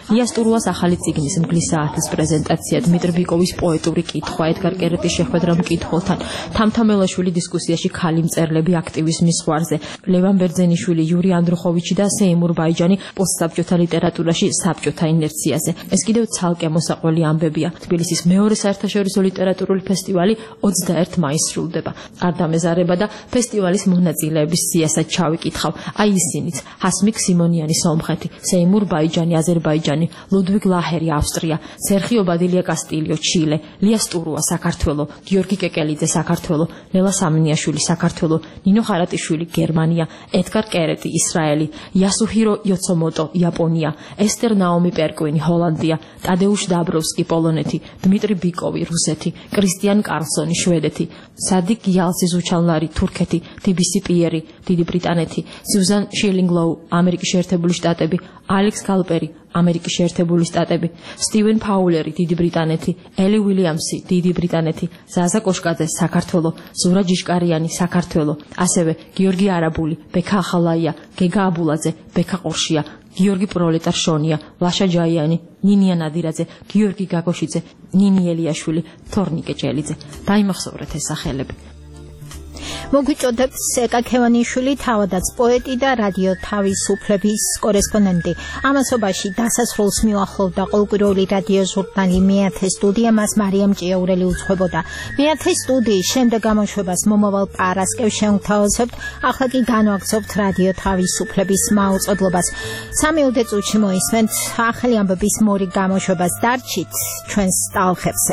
ლიას ტურუას ახალი წიგნის მგლის საათის პრეზენტაცია, დმიტრი ბიკოვის პოეტური კითხვა, ედგარ კერეტის შეხვედრა მკითხველთან, თამთამელაშვილი დისკუსიაში ქალი მწერლები აქტივიზმის ზღვარზე, ლევან ბერძენიშვილი, იური ანდროხოვიჩი და სეიმურ ბაიჯანი პოსტსაბჭოთა ლიტერატურაში საბჭოთა ინერციაზე. ეს კიდევ ცალკე მოსაყველი ამბებია. თბილისის მეორე საერთაშორისო ლიტერატურული ფესტივალი ოცდაერთი მაისს სრულდება. არ დამეზარება და ფესტივალის მონაწილეების სიასაც ჩავიკითხავ. აი ისინიც: ჰასმიკ სიმონიანი სომხეთი, სეიმურ ბაიჯანი აზერბაიჯანი, ლუდვიგ ლაჰერი ავსტრია, სერხიო ბადილია კასტილიო ჩილე, ლია სტურუა საქართველო, გიორგი კეკელიძე საქართველო, ლელა სამინიაშვილი საქართველო, ნინო ხარატიშვილი გერმანია, ედგარ კერეტი ისრაელი, იასუჰირო იოცომოტო იაპონია, ესტერ ნაომი პერკვინი ჰოლანდია, ტადეუშ დაბროვსკი პოლონეთი, დმიტრი ბიკოვი რუსეთი, კრისტიან კარლსონი შვედეთი, სადიკ იალსი ზუჩალნარი თურქეთი, ტიბისი პიერი დიდი ბრიტანეთი, სიუზან შილინგლოუ ამერიკის შეერთებული შტატები, ალექს გალპერი ამერიკის შეერთებული შტატები, სტივენ ფაულერი დიდი ბრიტანეთი, ელი უილიამსი დიდი ბრიტანეთი, ზაზა კოშკაძე საქართველო, ზურა ჯიშკარიანი საქართველო, ასევე გიორგი არაბული, ბექა ახალაია, გეგა აბულაძე, ბექა ყურშია, გიორგი პროლეტარშონია, ლაშა ჯაიანი, ნინია ნადირაძე, გიორგი გაგოშიძე, ნინი ელიაშვილი, თორნიკე ჭელიძე. დაიმახსოვრეთ ეს სახელები. მოგვიწოდებთ სეკა ქევანიშვილი, თავადაც პოეტი და რადიო თავისუფლების კორესპონდენტი. ამასობაში დასასრულს მიუახლოვდა ყოველკვირეული რადიო ჟურნალი მეათე სტუდია, მას მარიამ ჭიაურელი უძღვებოდა. მეათე სტუდიის შემდეგ გამოშვებას მომავალ პარასკევს შევთავაზებთ, ახლა კი განვაგრძობთ რადიო თავისუფლების მაუწყებლობას. სამიოდე წუთში მოისმენთ ახალი ამბების მორი გამოშვებას. დარჩით ჩვენს ტალღებზე.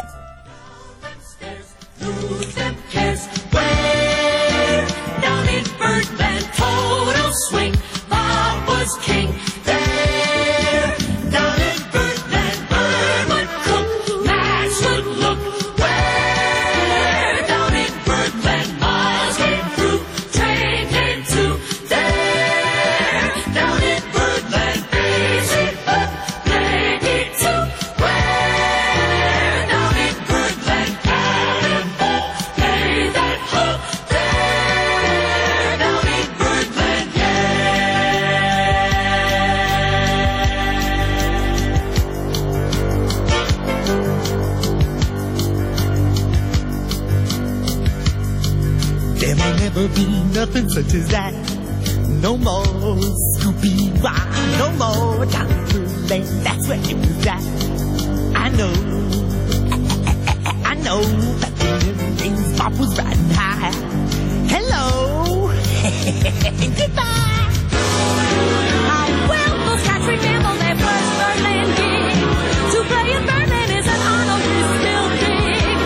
Swing, Bob was king there. Down in Birdland, Bird would cook, Max would look. Where? Down in Birdland, Mars came through, train came to there. Down in Birdland, basic up, Yankee too. Where? Down in Birdland, Cannonball made that hook there. Down in Birdland. There may never be nothing such as that. No more Scooby-Wah, no more Doctor Lane. That's where it was at. I know, I know that in things Bob was riding high. Hello, goodbye. How well those cats remember their first Birdland gig. To play in Birdland is an honor we still dig.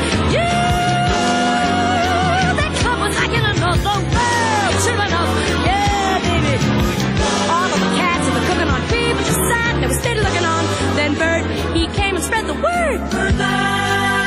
Yeah, that club was like in another world. Sure enough, yeah, baby. All of the cats and the cooking on people just sat and they were steady looking on. Then Bird, he came and spread the word. Birdland.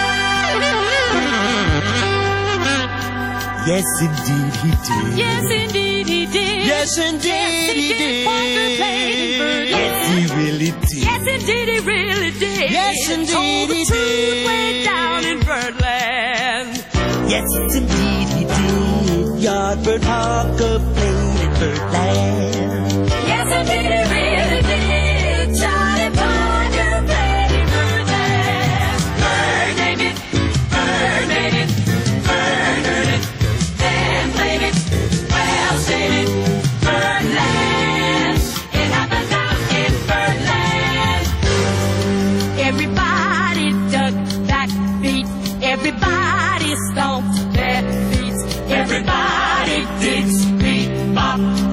Yes, indeed he did. Yes, indeed he did. Yes, indeed yes, he, he did. did. Wonder played in Birdland. Yes, he really did. Yes, indeed he really did. Yes, indeed oh, he the did. truth way down in Birdland. Yes, indeed he did. Yardbird Parker played in Birdland. Yes, indeed he really did. Charlie Parker played in Birdland. Bird named it. Bird made it. Bird earned it. Then played it. Well stated. Birdland. It happened down in Birdland. Everybody dug that beat. Everybody stomped their feet. Everybody did speed bop.